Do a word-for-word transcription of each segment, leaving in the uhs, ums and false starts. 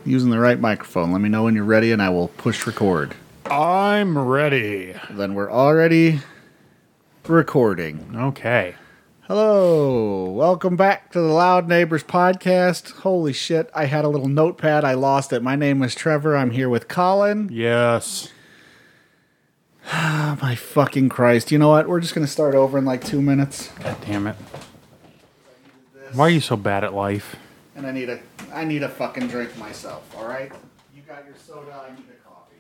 using the right microphone. Let me know when you're ready and I will push record. I'm ready. Then we're already recording. Okay. Hello. Welcome back to the Loud Neighbors podcast. Holy shit. I had a little notepad. I lost it. My name is Trevor. I'm here with Colin. Yes. Oh, my fucking Christ. You know what? We're just going to start over in like two minutes. God damn it. Why are you so bad at life? And I need a I need a fucking drink myself, all right? You got your soda, I need a coffee.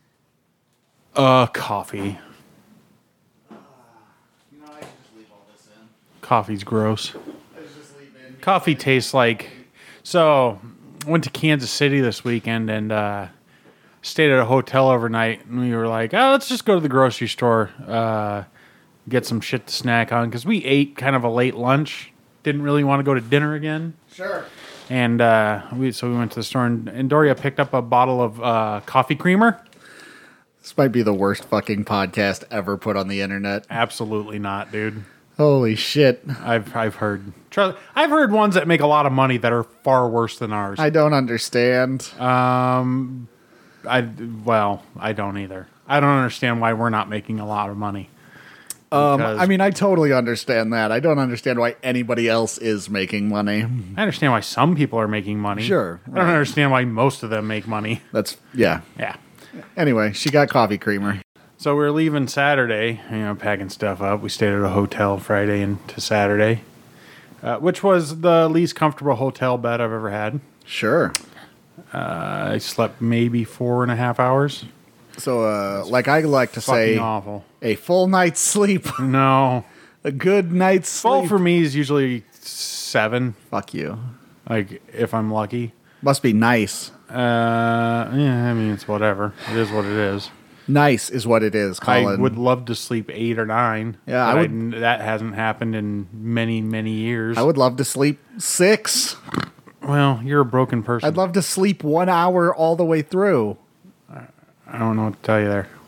Uh, coffee. Uh, you know, I should just leave all this in. Coffee's gross. I should just leave in. Coffee tastes like... So, went to Kansas City this weekend and uh, stayed at a hotel overnight. And we were like, oh, let's just go to the grocery store. Uh, get some shit to snack on. Because we ate kind of a late lunch. Didn't really want to go to dinner again. Sure. And uh, we so we went to the store, and, and Doria picked up a bottle of uh, coffee creamer. This might be the worst fucking podcast ever put on the internet. Absolutely not, dude. Holy shit. I've I've heard I've heard ones that make a lot of money that are far worse than ours. I don't understand. Um, I well, I don't either. I don't understand why we're not making a lot of money. Um, I mean, I totally understand that. I don't understand why anybody else is making money. I understand why some people are making money. Sure. I don't understand why most of them make money. That's, yeah. Yeah. Anyway, she got coffee creamer. So we were leaving Saturday, you know, packing stuff up. We stayed at a hotel Friday into Saturday, uh, which was the least comfortable hotel bed I've ever had. Sure. Uh, I slept maybe four and a half hours. So, uh, like I like to say, awful. A full night's sleep. No. A good night's sleep. Full for me is usually seven. Fuck you. Like, if I'm lucky. Must be nice. Uh, yeah, I mean, it's whatever. It is what it is. Nice is what it is, Colin. I would love to sleep eight or nine. Yeah, I would. I, that hasn't happened in many, many years. I would love to sleep six. Well, you're a broken person. I'd love to sleep one hour all the way through. I don't know what to tell you there.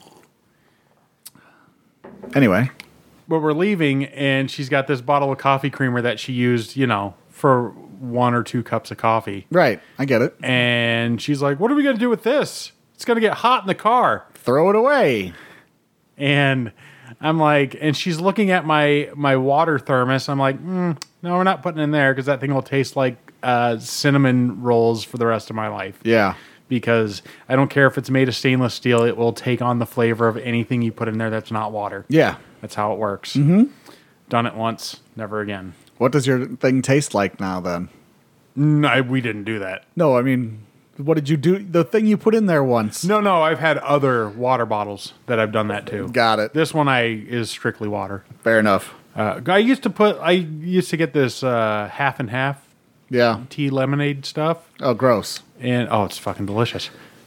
Anyway. But we're leaving, and she's got this bottle of coffee creamer that she used, you know, for one or two cups of coffee. Right. I get it. And she's like, what are we going to do with this? It's going to get hot in the car. Throw it away. And I'm like, and she's looking at my, my water thermos. I'm like, mm, no, we're not putting it in there because that thing will taste like uh, cinnamon rolls for the rest of my life. Yeah. Because I don't care if it's made of stainless steel, it will take on the flavor of anything you put in there that's not water. Yeah. That's how it works. Mm-hmm. Done it once, never again. What does your thing taste like now, then? No, we didn't do that. No, I mean, what did you do? The thing you put in there once. No, no, I've had other water bottles that I've done that too. Got it. This one I is strictly water. Fair enough. Uh, I used to put, I used to get this uh, half and half Yeah. tea lemonade stuff. Oh, gross. And, oh, it's fucking delicious.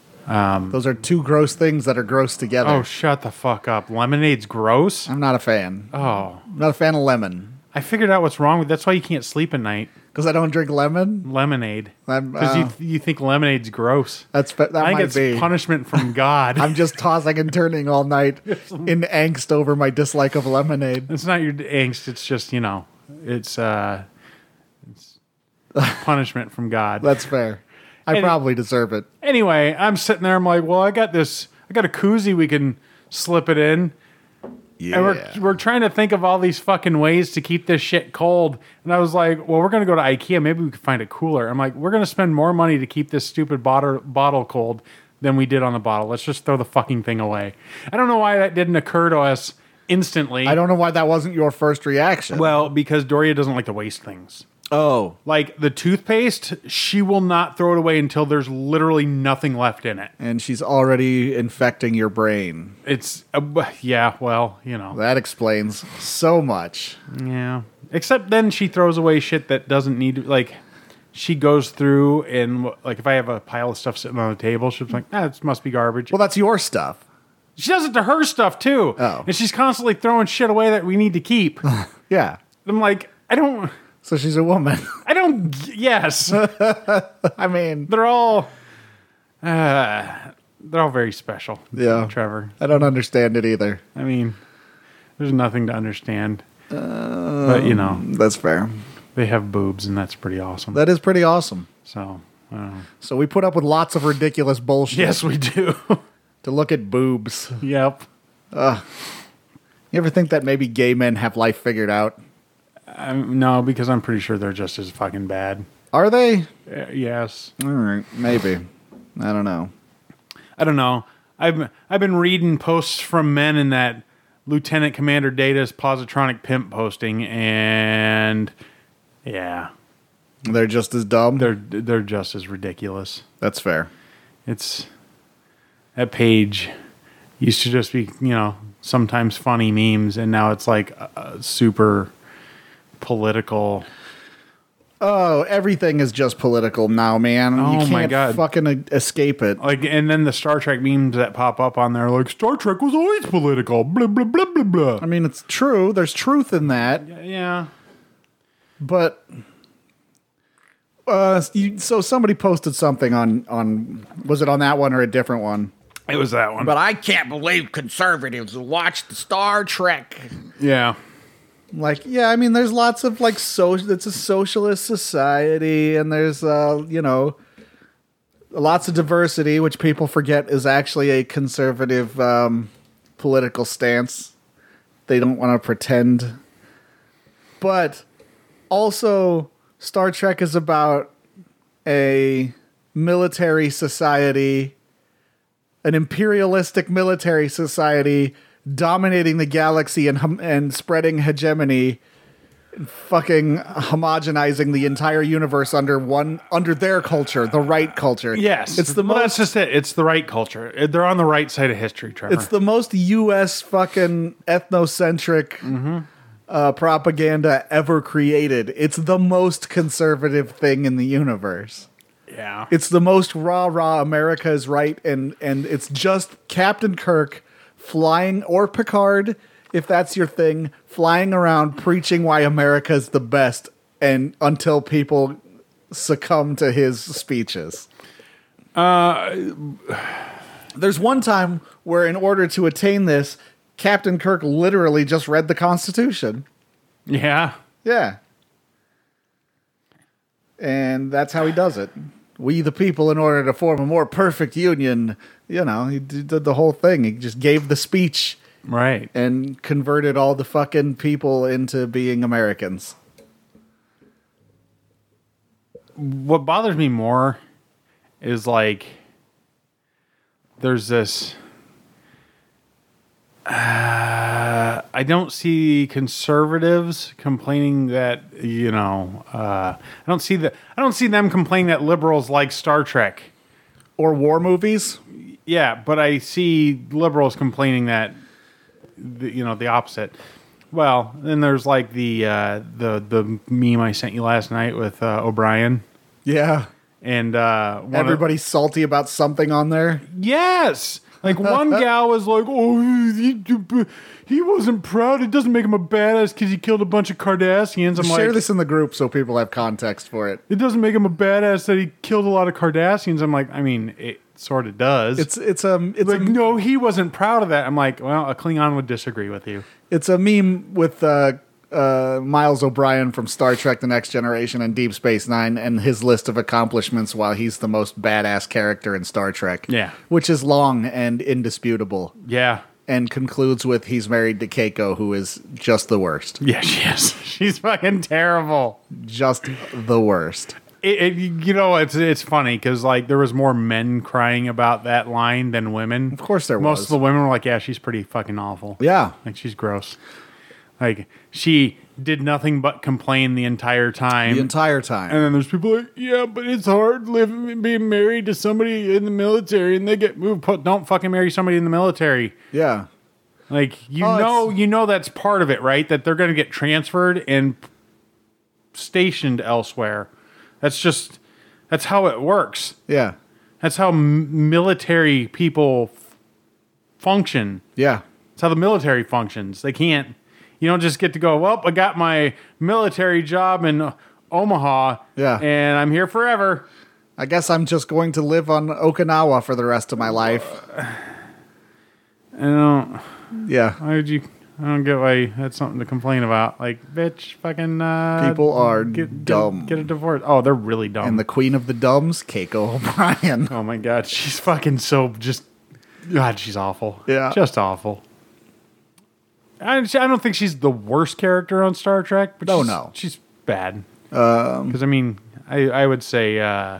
Um, Those are two gross things that are gross together. oh, shut the fuck up. Lemonade's gross? I'm not a fan. Oh. I'm not a fan of lemon. I figured out what's wrong with, that's why you can't sleep at night. Because I don't drink lemon? Lemonade. I'm, Because uh, you, you think lemonade's gross. That's that I think might it's be. punishment from God. I'm just tossing and turning all night in angst over my dislike of lemonade. It's not your angst. It's just, you know, it's, uh, it's punishment from God. That's fair. I And- probably deserve it. Anyway, I'm sitting there. I'm like, well, I got this. I got a koozie we can slip it in. Yeah. And we're, we're trying to think of all these fucking ways to keep this shit cold. And I was like, well, we're going to go to IKEA. Maybe we can find a cooler. I'm like, we're going to spend more money to keep this stupid bottle, bottle cold than we did on the bottle. Let's just throw the fucking thing away. I don't know why that didn't occur to us instantly. I don't know why that wasn't your first reaction. Well, because Doria doesn't like to waste things. oh. Like the toothpaste, she will not throw it away until there's literally nothing left in it. And she's already infecting your brain. It's, uh, yeah, well, you know. That explains so much. Yeah. Except then she throws away shit that doesn't need to, like, she goes through and, like, if I have a pile of stuff sitting on the table, she's like, ah, this must be garbage. Well, that's your stuff. She does it to her stuff, too. Oh. And she's constantly throwing shit away that we need to keep. Yeah. I'm like, I don't, So she's a woman. I don't, yes. I mean, They're all, uh, they're all very special. Yeah. Trevor. I don't understand it either. I mean, there's nothing to understand. Uh, but, you know, That's fair. they have boobs, and that's pretty awesome. That is pretty awesome. So, So we put up with lots of ridiculous bullshit Yes, we do. to look at boobs. Yep. You ever think that maybe gay men have life figured out? Um, no, because I'm pretty sure they're just as fucking bad. Are they? Uh, yes. All right, maybe. I don't know. I don't know. I've I've been reading posts from men in that Lieutenant Commander Data's positronic pimp posting, and yeah, They're just as dumb? they're they're just as ridiculous. That's fair. It's that page used to just be, you know, sometimes funny memes, and now it's like uh, super political. Oh, everything is just political now, man. Oh, you can't my God. fucking uh, escape it. Like, and then the Star Trek memes that pop up on there, like Star Trek was always political. Blah blah blah blah blah. I mean, it's true. There's truth in that. Yeah. But uh, you, so somebody posted something on on was it on that one or a different one? It was that one. But I can't believe conservatives watch the Star Trek. Yeah. Like, yeah, I mean, there's lots of like social. It's a socialist society, and there's uh, you know, lots of diversity, which people forget is actually a conservative um, political stance. They don't want to pretend, but also Star Trek is about a military society, an imperialistic military society dominating the galaxy and hum- and spreading hegemony, fucking homogenizing the entire universe under one under their culture, the right culture. Yes. it's the well, most. that's just it. It's the right culture. They're on the right side of history, Trevor. It's the most U S fucking ethnocentric uh, propaganda ever created. It's the most conservative thing in the universe. yeah. It's the most rah rah America is right, and and it's just Captain Kirk flying, or Picard, if that's your thing, flying around preaching why America is the best, and until people succumb to his speeches. Uh, There's one time where, in order to attain this, Captain Kirk literally just read the Constitution. yeah. Yeah. And that's how he does it. We the people, in order to form a more perfect union, you know, he did the whole thing. He just gave the speech Right. and converted all the fucking people into being Americans. What bothers me more is like there's this uh, I don't see conservatives complaining that, you know, uh, I don't see that I don't see them complaining that liberals like Star Trek. Or war movies. Yeah, but I see liberals complaining that, the, you know, the opposite. Well, then there's like the uh, the the meme I sent you last night with uh, O'Brien, Yeah. and uh, one of- Everybody's salty about something on there. yes, like one gal was like, "Oh, he, he wasn't proud. It doesn't make him a badass because he killed a bunch of Cardassians." I'm Share like, this in the group so people have context for it. it doesn't make him a badass that he killed a lot of Cardassians. I'm like, I mean, it sort of does. It's it's a it's like, a no, he wasn't proud of that. I'm like, well, a Klingon would disagree with you. it's a meme with uh, uh, Miles O'Brien from Star Trek: The Next Generation and Deep Space Nine, and his list of accomplishments while he's the most badass character in Star Trek. Yeah. which is long and indisputable, Yeah. and concludes with he's married to Keiko, who is just the worst, Yeah, she is. She's fucking terrible. just the worst. It, it, you know, it's it's funny because like there was more men crying about that line than women. Of course there Most was. of the women were like, "Yeah, she's pretty fucking awful. Yeah, Like she's gross. Like she did nothing but complain the entire time." the entire time. and then there's people like, "Yeah, but it's hard living being married to somebody in the military, and they get moved. Put, don't fucking marry somebody in the military." yeah, Like you Oh, know, it's- you know that's part of it, right? That they're going to get transferred and stationed elsewhere. That's just that's how it works. yeah, That's how m- military people f- function. yeah. That's how the military functions. They can't. You don't just get to go. Well, I got my military job in Omaha, Yeah. and I'm here forever. I guess I'm just going to live on Okinawa for the rest of my life. I don't. Yeah. Why did you? I don't get why that's something to complain about. Like, bitch, fucking uh, People are get, dumb. Get, get a divorce. Oh, they're really dumb. And the queen of the dumbs, Keiko O'Brien. oh my god, she's fucking so just. God, she's awful. Yeah. just awful. I, I don't think she's the worst character on Star Trek, but No, she's, no. she's bad. Because I mean, I I would say uh,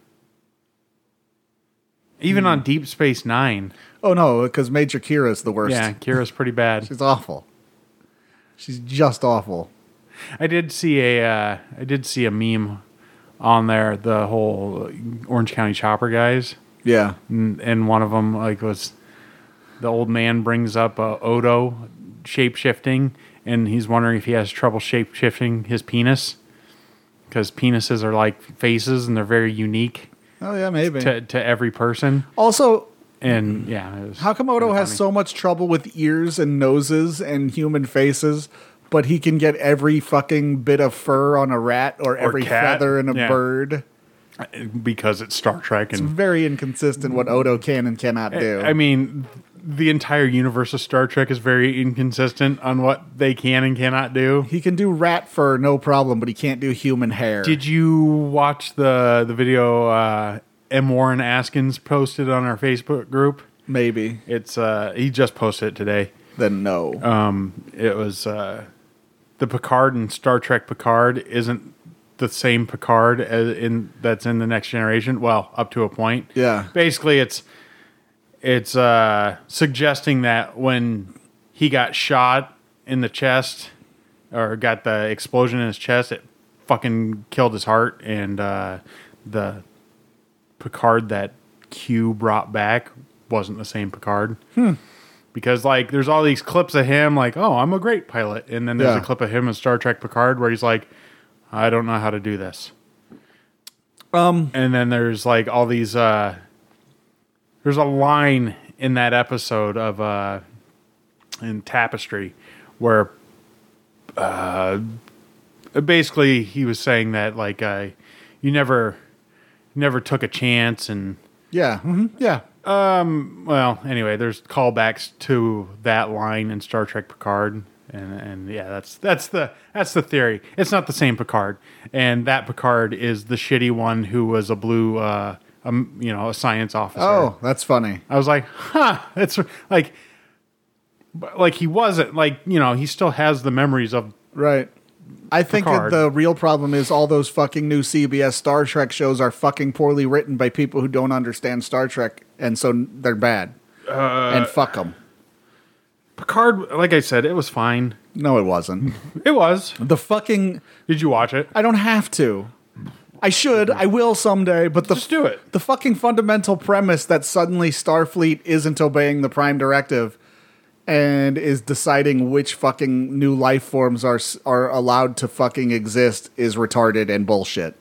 even on Deep Space Nine, Oh no, because Major Kira's the worst. yeah, Kira's pretty bad. She's awful. She's just awful. I did see a uh, I did see a meme on there, the whole Orange County Chopper guys, Yeah. and, and one of them like was the old man brings up uh, Odo shape shifting, and he's wondering if he has trouble shape shifting his penis because penises are like faces and they're very unique Oh yeah, maybe. to to every person. Also, And yeah, it was how come Odo kinda has funny. so much trouble with ears and noses and human faces, but he can get every fucking bit of fur on a rat or, every cat. feather in a Yeah. bird? because it's Star Trek and Very inconsistent what Odo can and cannot do. I mean, the entire universe of Star Trek is very inconsistent on what they can and cannot do. he can do rat fur no problem, but he can't do human hair. Did you watch the the video uh, M. Warren Askins posted on our Facebook group? Maybe. It's uh, he just posted it today. Then no. Um, it was uh, the Picard in Star Trek Picard isn't the same Picard as in that's in the Next Generation. Well, up to a point. Yeah. Basically, it's it's uh, suggesting that when he got shot in the chest or got the explosion in his chest, it fucking killed his heart, and uh, the Picard that Q brought back wasn't the same Picard. Hmm. Because like there's all these clips of him like, oh, I'm a great pilot, and then there's Yeah. a clip of him in Star Trek Picard where he's like, I don't know how to do this. Um, And then there's like all these uh there's a line in that episode of uh in Tapestry where uh basically he was saying that like uh you never never took a chance, and yeah. hmm Yeah. well, anyway, there's callbacks to that line in Star Trek Picard, and and yeah, that's that's the that's the theory. It's not the same Picard, and that Picard is the shitty one who was a blue, uh, um, you know, a science officer. Oh, that's funny. I was like, huh, it's like, but, like he wasn't like you know he still has the memories of Right. I think that Picard. the real problem is all those fucking new C B S Star Trek shows are fucking poorly written by people who don't understand Star Trek, and so they're bad. Uh, and fuck them. Picard. Like I said, it was fine. No, it wasn't. It was. The fucking... Did you watch it? I don't have to. I should. I will someday, but the Just do it. the fucking fundamental premise that suddenly Starfleet isn't obeying the Prime Directive and is deciding which fucking new life forms are s- are allowed to fucking exist is retarded and bullshit.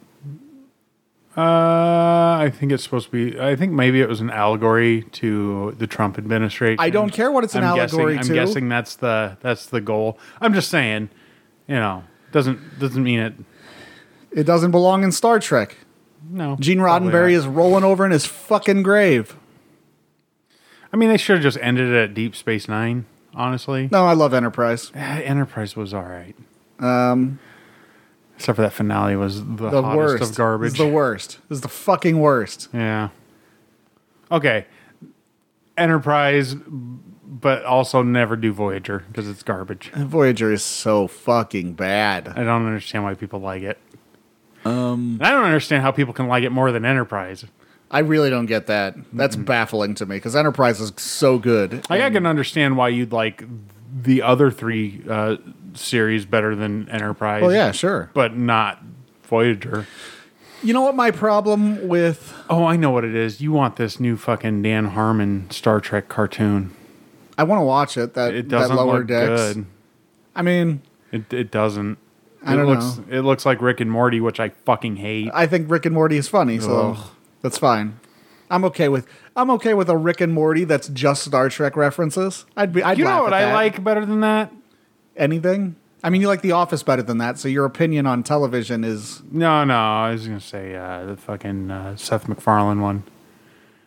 Uh, I think it's supposed to be. I think maybe it was an allegory to the Trump administration. I don't care what it's an I'm allegory guessing, to. I'm guessing that's the that's the goal. I'm just saying, you know, doesn't doesn't mean it. It doesn't belong in Star Trek. No, Gene probably Roddenberry not. is rolling over in his fucking grave. I mean, they should have just ended it at Deep Space Nine. Honestly, No, I love Enterprise. Eh, Enterprise was all right, Um, except for that finale was the, the hottest worst. of garbage. It's the worst. It's the fucking worst. Yeah. Okay. Enterprise, but also never do Voyager because it's garbage. Voyager is so fucking bad. I don't understand why people like it. Um, I don't understand how people can like it more than Enterprise. I really don't get that. That's baffling to me because Enterprise is so good. Like, I can understand why you'd like the other three uh, series better than Enterprise. Well, yeah, sure. But not Voyager. You know what my problem with... Oh, I know what it is. You want this new fucking Dan Harmon Star Trek cartoon. I want to watch it, that, It that doesn't lower look decks. good. I mean, It it doesn't. I it don't looks know. it looks like Rick and Morty, which I fucking hate. I think Rick and Morty is funny, so Ugh. that's fine. I'm okay with I'm okay with a Rick and Morty that's just Star Trek references. I'd be I'd You know laugh what at I that. like better than that? Anything? I mean, you like The Office better than that, so your opinion on television is No, no. I was gonna say uh, the fucking uh, Seth MacFarlane one.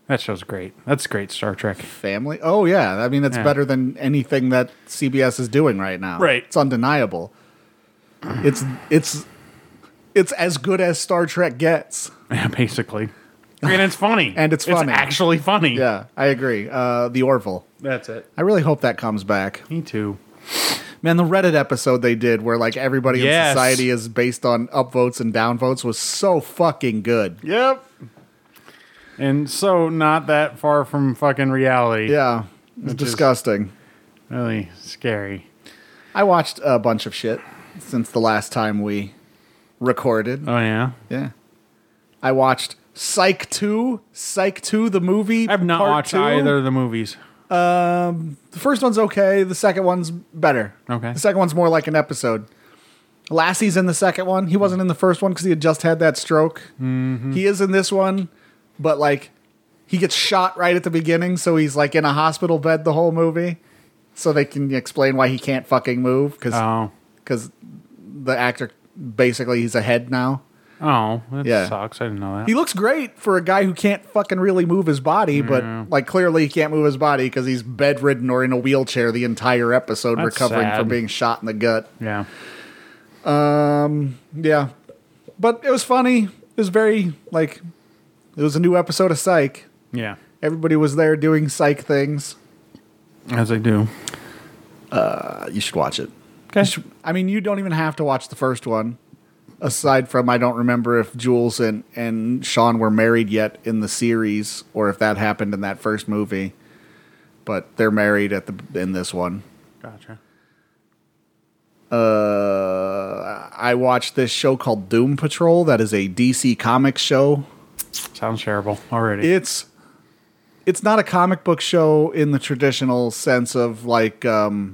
That show's great. That's great Star Trek. Family. Oh yeah, I mean that's Yeah. better than anything that C B S is doing right now. Right. It's undeniable. It's it's it's as good as Star Trek gets. Yeah, basically. And it's funny. And it's funny. It's actually funny. Yeah, I agree. Uh, the Orville. That's it. I really hope that comes back. Me too. Man, the Reddit episode they did where like everybody Yes. in society is based on upvotes and downvotes was so fucking good. Yep. And so not that far from fucking reality. Yeah. It's Which is- disgusting. Really scary. I watched a bunch of shit since the last time we recorded. Oh, yeah? Yeah. I watched Psych two, Psych two, the movie. I've not part watched two. either of the movies. The first one's okay. The second one's better. Okay. The second one's more like an episode. Lassie's in the second one. He wasn't in the first one because he had just had that stroke. Mm-hmm. He is in this one, but like he gets shot right at the beginning, so he's like in a hospital bed the whole movie. So they can explain why he can't fucking move because Oh. the actor basically he's a head now. Oh, that Yeah. sucks. I didn't know that. He looks great for a guy who can't fucking really move his body, but like clearly he can't move his body because he's bedridden or in a wheelchair the entire episode, That's recovering sad. from being shot in the gut. yeah. Yeah, but it was funny. It was very like it was a new episode of Psych. Yeah. Everybody was there doing Psych things. As I do. Uh, you should watch it. Okay. I mean, you don't even have to watch the first one. Aside from, I don't remember if Jules and, and Sean were married yet in the series, or if that happened in that first movie. But they're married at the in this one. Gotcha. Uh, I watched this show called Doom Patrol. That is a D C Comics show. Sounds terrible already. It's it's not a comic book show in the traditional sense of like um,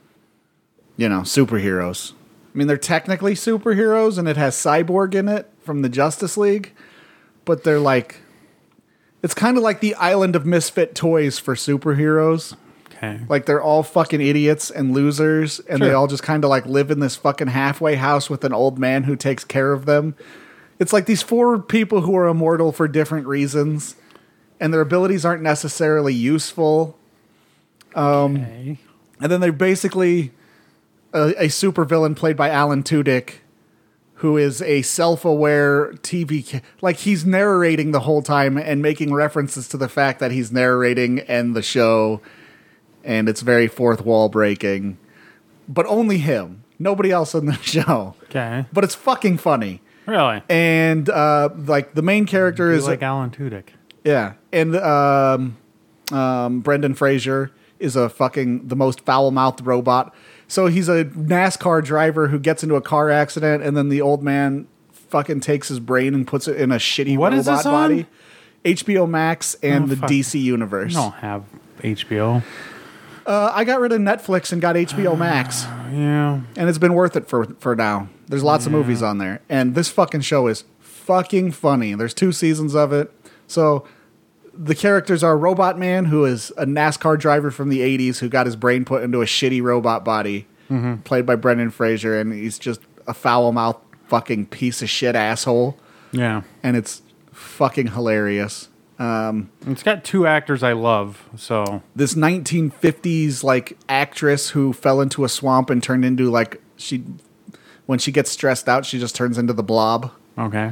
you know, superheroes. I mean, they're technically superheroes, and it has Cyborg in it from the Justice League, but they're like, it's kind of like the Island of Misfit Toys for superheroes. okay. Like, they're all fucking idiots and losers, and they Sure. all just kind of like live in this fucking halfway house with an old man who takes care of them. It's like these four people who are immortal for different reasons, and their abilities aren't necessarily useful. okay. And then they're basically a, a supervillain played by Alan Tudyk, who is a self-aware T V... Ca- like, he's narrating the whole time and making references to the fact that he's narrating and the show, and it's very fourth wall breaking. But only him. Nobody else in the show. Okay. But it's fucking funny. Really? And, uh, like, the main character Is is... like Alan Tudyk. Yeah, and um, um, Brendan Fraser is a fucking the most foul-mouthed robot. So he's a NASCAR driver who gets into a car accident, and then the old man fucking takes his brain and puts it in a shitty What robot is this on? body. H B O Max and Oh, the fuck. D C Universe. I don't have H B O. Uh, I got rid of Netflix and got H B O Max, Yeah. and it's been worth it for for now. There's lots of movies on there, and this fucking show is fucking funny. There's two seasons of it. So the characters are Robot Man, who is a NASCAR driver from the eighties who got his brain put into a shitty robot body, played by Brendan Fraser, and he's just a foul-mouthed fucking piece of shit asshole, Yeah. and it's fucking hilarious. Um, It's got two actors I love, so this nineteen fifties like actress who fell into a swamp and turned into like she when she gets stressed out, she just turns into the Blob. okay.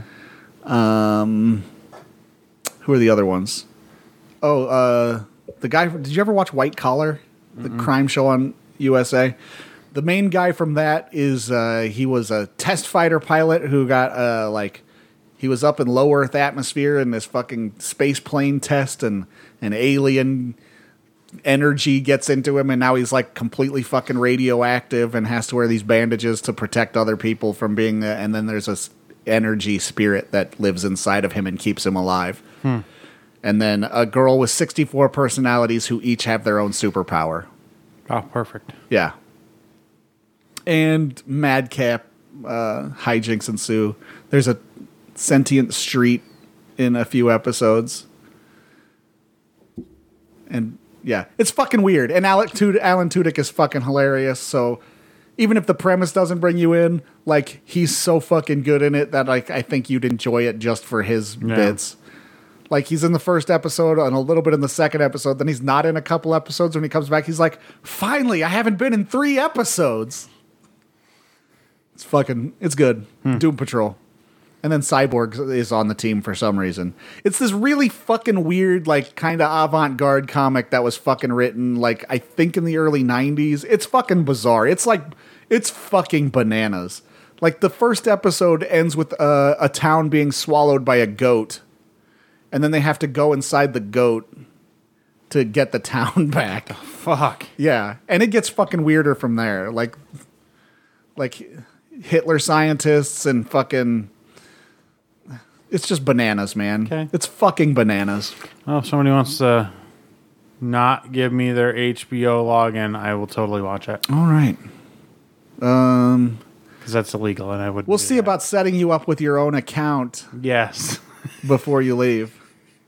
Um, who are the other ones? Oh, uh, the guy. Did you ever watch White Collar, the crime show on U S A? The main guy from that is uh, he was a test fighter pilot who got uh, like he was up in low Earth atmosphere in this fucking space plane test, and an alien energy gets into him, and now he's like completely fucking radioactive and has to wear these bandages to protect other people from being. Uh, and then there's this energy spirit that lives inside of him and keeps him alive. Hmm. And then a girl with sixty-four personalities who each have their own superpower. Oh, perfect. Yeah. And madcap uh, hijinks ensue. There's a sentient street in a few episodes. And yeah, it's fucking weird. And Alec Tud- Alan Tudyk is fucking hilarious. So even if the premise doesn't bring you in, like, he's so fucking good in it that like I think you'd enjoy it just for his Yeah. bits. Like, he's in the first episode and a little bit in the second episode. Then he's not in a couple episodes. When he comes back, he's like, finally, I haven't been in three episodes. It's fucking, it's good. Hmm. Doom Patrol. And then Cyborg is on the team for some reason. It's this really fucking weird, like, kind of avant-garde comic that was fucking written, like, I think in the early nineties. It's fucking bizarre. It's like, it's fucking bananas. Like, the first episode ends with uh, a town being swallowed by a goat. And then they have to go inside the goat to get the town back. Fuck. Yeah. And it gets fucking weirder from there. Like, like Hitler scientists and fucking... It's just bananas, man. Okay. It's fucking bananas. Well, if somebody wants to not give me their H B O login, I will totally watch it. All right. Um, because that's illegal, and I would. We'll see that. about setting you up with your own account. Yes. Before you leave.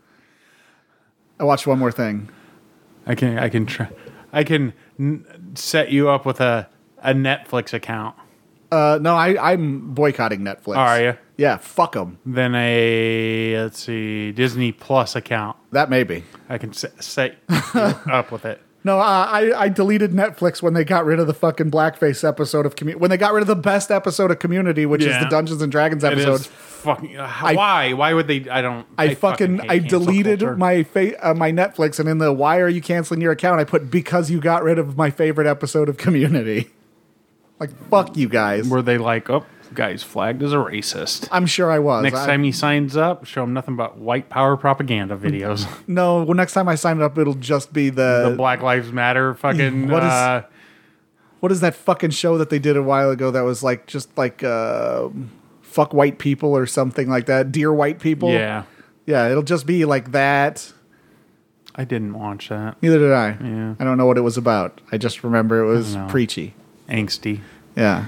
I watched one more thing. I can. I can. Try, I can n- set you up with a a Netflix account. Uh, no, I, I'm boycotting Netflix. Oh, are you? Yeah, fuck them. Then a, let's see, Disney Plus account. That may be. I can set, set you up with it. No, uh, I, I deleted Netflix when they got rid of the fucking blackface episode of Community. When they got rid of the best episode of Community, which Yeah. is the Dungeons and Dragons It episode. is fucking, uh, I- why? Why would they? I don't. I, fucking, hate I cancel deleted culture. my fa- uh, my Netflix, and in the why are you canceling your account, I put because you got rid of my favorite episode of Community. Like, fuck you guys. Were they like, oh, guy's flagged as a racist? I'm sure I was. Next I, time he signs up, show him nothing but white power propaganda videos. No, well, next time I sign up, it'll just be the... the Black Lives Matter fucking. What is- uh, What is that fucking show that they did a while ago that was like, just like, uh, fuck white people or something like that? Dear white people? Yeah. Yeah, it'll just be like that. I didn't watch that. Neither did I. Yeah. I don't know what it was about. I just remember it was know. preachy. Angsty. Yeah.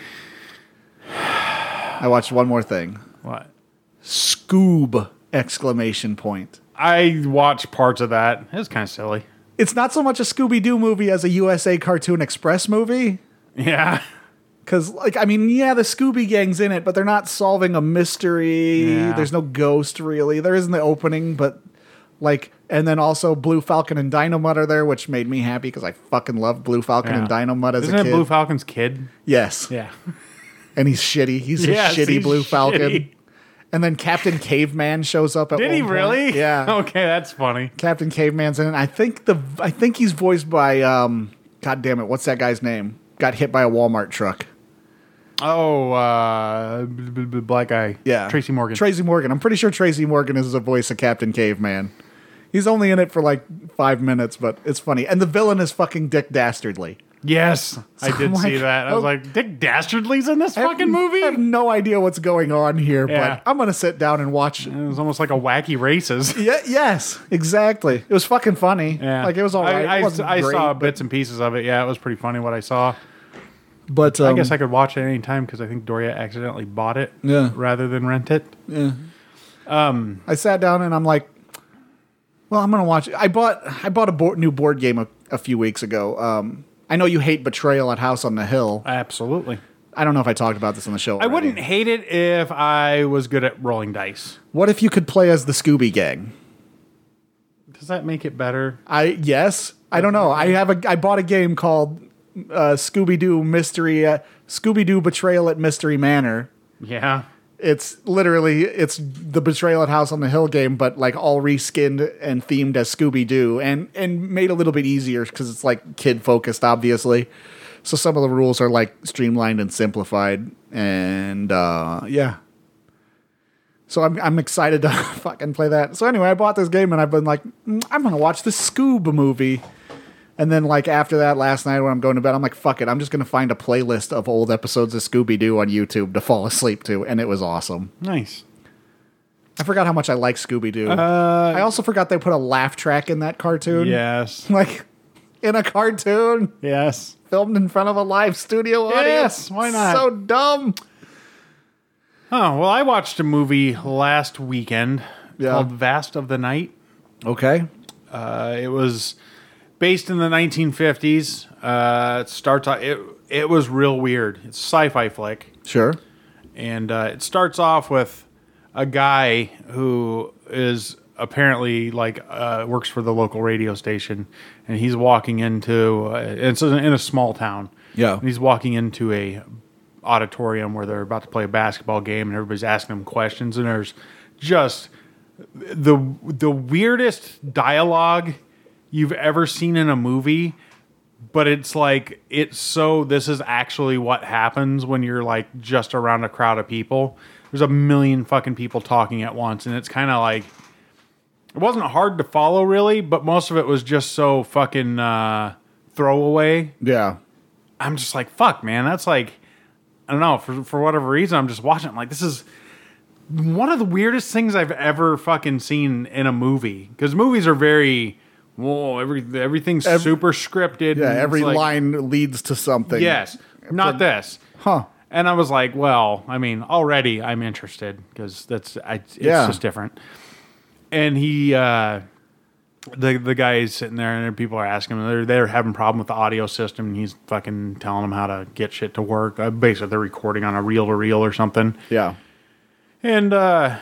I watched one more thing. What? Scoob! Exclamation point. I watched parts of that. It was kind of silly. It's not so much a Scooby-Doo movie as a U S A Cartoon Express movie. Yeah. Because, like, I mean, yeah, the Scooby Gang's in it, but they're not solving a mystery. Yeah. There's no ghost, really. There isn't the opening, but, like, and then also Blue Falcon and Dynamite are there, which made me happy because I fucking love Blue Falcon Yeah. and Dynamite as Isn't a it kid. Blue Falcon's kid? Yes. Yeah. And he's shitty. He's Yes, a shitty he's Blue Falcon. shitty. And then Captain Caveman shows up at Did one he point. really? Yeah. Okay, that's funny. Captain Caveman's in it. I think the I think he's voiced by um God damn it, what's that guy's name? Got hit by a Walmart truck. Oh, uh, b- b- b- black guy. Yeah. Tracy Morgan. Tracy Morgan. I'm pretty sure Tracy Morgan is the voice of Captain Caveman. He's only in it for like five minutes, but it's funny. And the villain is fucking Dick Dastardly. yes, I did I'm see like, that. I was oh. like, Dick Dastardly's in this I have- fucking movie? I have no idea what's going on here, Yeah. but I'm going to sit down and watch. It was almost like a wacky races. Yeah, yes, exactly. It was fucking funny. Yeah. Like, it was all right. I, It I, wasn't I great, saw but, bits and pieces of it. Yeah, it was pretty funny what I saw. But I um, guess I could watch it any time because I think Doria accidentally bought it Yeah. rather than rent it. I sat down and I'm like, well, I'm gonna watch it. I bought I bought a board, new board game a, a few weeks ago. Um, I know you hate Betrayal at House on the Hill. Absolutely. I don't know if I talked about this on the show. I already. wouldn't hate it if I was good at rolling dice. What if you could play as the Scooby Gang? Does that make it better? I yes. I don't know. I have a. I bought a game called uh, Scooby Doo Mystery uh, Scooby Doo Betrayal at Mystery Manor. Yeah. It's literally it's the Betrayal at House on the Hill game, but like all reskinned and themed as Scooby Doo, and and made a little bit easier because it's like kid focused, obviously. So some of the rules are like streamlined and simplified, and uh, yeah. So I'm I'm excited to fucking play that. So anyway, I bought this game and I've been like, mm, I'm gonna watch the Scoob movie. And then, like, after that, last night when I'm going to bed, I'm like, fuck it. I'm just going to find a playlist of old episodes of Scooby-Doo on YouTube to fall asleep to. And it was awesome. Nice. I forgot how much I like Scooby-Doo. Uh, I also forgot they put a laugh track in that cartoon. Yes. Like, in a cartoon Yes. filmed in front of a live studio audience. Yes, why not? So dumb. Oh, well, I watched a movie last weekend Yeah. called Vast of the Night. Okay. Uh, it was based in the nineteen fifties. Uh, it starts off, it, it was real weird. It's a sci-fi flick. Sure. And uh, it starts off with a guy who is apparently like uh, works for the local radio station, and he's walking into uh, it's in a small town. Yeah. And he's walking into a auditorium where they're about to play a basketball game, and everybody's asking him questions, and there's just the the weirdest dialogue you've ever seen in a movie. But it's like, it's so, this is actually what happens when you're like just around a crowd of people. There's a million fucking people talking at once. And it's kind of like, it wasn't hard to follow really, but most of it was just so fucking uh, throwaway. Yeah. I'm just like, fuck, man. That's like, I don't know, for, for whatever reason, I'm just watching it. I'm like, this is one of the weirdest things I've ever fucking seen in a movie. Because movies are very... Whoa, every, everything's every, super scripted. Yeah, every like, line leads to something. Yes, not this. Huh. And I was like, well, I mean, already I'm interested because that's I, it's yeah. just different. And he, uh, the the guy is sitting there, and people are asking him, they're, they're having a problem with the audio system, and he's fucking telling them how to get shit to work. Uh, basically, they're recording on a reel-to-reel or something. Yeah. And, uh...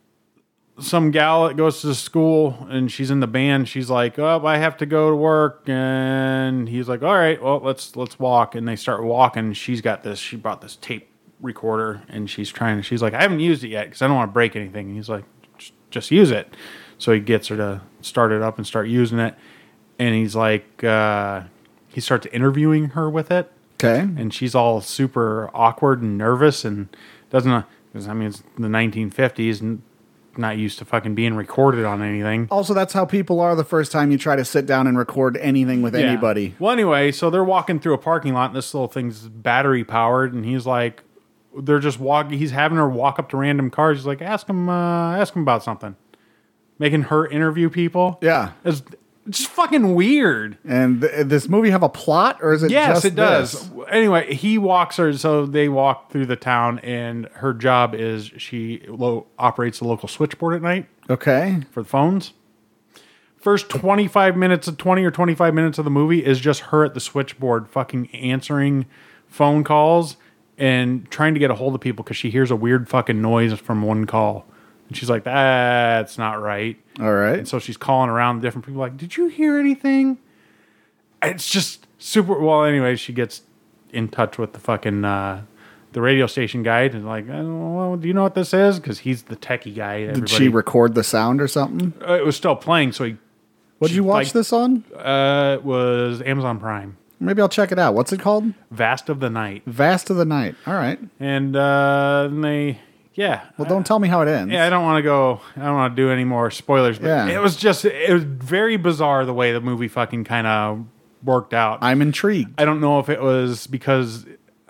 some gal that goes to school and she's in the band. She's like, "Oh, I have to go to work." And he's like, "All right, well, let's let's walk." And they start walking. She's got this. She brought this tape recorder, and she's trying. She's like, "I haven't used it yet because I don't want to break anything." And he's like, just, "Just use it." So he gets her to start it up and start using it. And he's like, uh, he starts interviewing her with it. Okay. And she's all super awkward and nervous and doesn't. Because I mean, it's the nineteen fifties and. Not used to fucking being recorded on anything. Also, that's how people are the first time you try to sit down and record anything with yeah. anybody. Well, anyway, so they're walking through a parking lot, and this little thing's battery powered, and he's like, they're just walking. He's having her walk up to random cars. He's like, ask him, uh, ask him about something. Making her interview people. Yeah, it's just fucking weird. And th- this movie have a plot, or is it? Yes, just it does. This? Anyway, he walks her, so they walk through the town, and her job is she lo- operates the local switchboard at night. Okay, for the phones. First twenty-five minutes of twenty or twenty-five minutes of the movie is just her at the switchboard, fucking answering phone calls and trying to get a hold of people because she hears a weird fucking noise from one call. And she's like, "That's not right." All right. And so she's calling around different people like, "Did you hear anything?" It's just super... Well, anyway, she gets in touch with the fucking... Uh, the radio station guy and like, I don't know, well, do you know what this is? Because he's the techie guy. Everybody. Did she record the sound or something? Uh, it was still playing, so he... What did you watch like, this on? Uh, it was Amazon Prime. Maybe I'll check it out. What's it called? Vast of the Night. Vast of the Night. All right. And uh, they... Yeah. Well, don't tell me how it ends. Yeah, I don't want to go... I don't want to do any more spoilers. But yeah. It was just... It was very bizarre the way the movie fucking kind of worked out. I'm intrigued. I don't know if it was because...